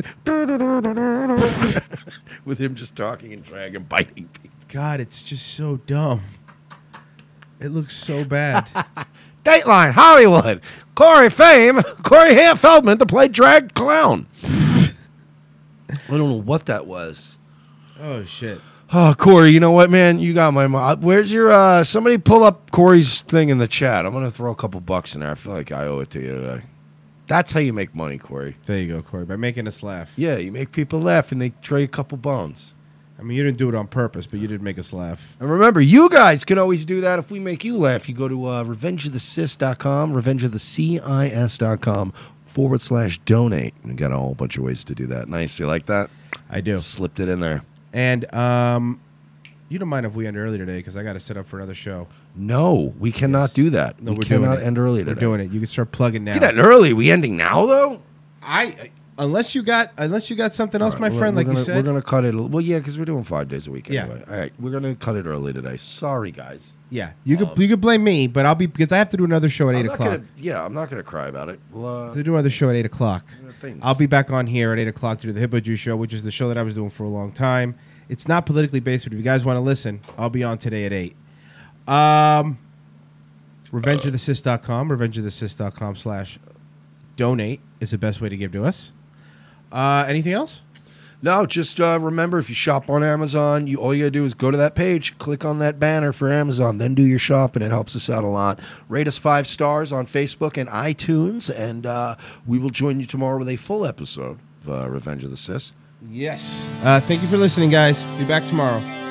With him just talking and dragging, biting people. God, it's just so dumb. It looks so bad. Dateline, Hollywood. Corey Fame, Corey Haim Feldman to play drag clown. I don't know what that was. Oh, shit. Oh, Corey, you know what, man? You got my mo- Where's your, uh, somebody pull up Corey's thing in the chat. I'm going to throw a couple bucks in there. I feel like I owe it to you today. That's how you make money, Corey. There you go, Corey, by making us laugh. Yeah, you make people laugh and they trade a couple bones. I mean, you didn't do it on purpose, but you did make us laugh. And remember, you guys can always do that if we make you laugh. You go to uh, revenge of the cis dot com, revenge of the cis dot com forward slash donate. You got a whole bunch of ways to do that. Nice. You like that? I do. Slipped it in there. And um, you don't mind if we end early today because I got to set up for another show. No, we cannot Yes. do that. No, we we're cannot doing it. end early We're today. doing it. You can start plugging now. Get that early. We ending now, though? I unless you got unless you got something else, All my right, friend, we're like gonna, you said. We're going to cut it. a- Well, yeah, because we're doing five days a week Yeah. anyway. All right, we're going to cut it early today. Sorry, guys. Yeah, you could you could blame me, but I'll be because I have to do another show at I'm eight not o'clock. gonna- yeah, I'm not going to cry about it. We'll, I uh, have to do another show at eight o'clock. things. I'll be back on here at eight o'clock to do the Hippo Juice Show, which is the show that I was doing for a long time. It's not politically based, but if you guys want to listen, I'll be on today at eight. Um, revenge of the cis dot com, revenge of the cis dot com slash donate is the best way to give to us. Uh, anything else? No, just uh, remember, if you shop on Amazon, you all you got to do is go to that page, click on that banner for Amazon, then do your shopping. It helps us out a lot. Rate us five stars on Facebook and iTunes, and uh, we will join you tomorrow with a full episode of uh, Revenge of the Cis. Yes. Uh, thank you for listening, guys. Be back tomorrow.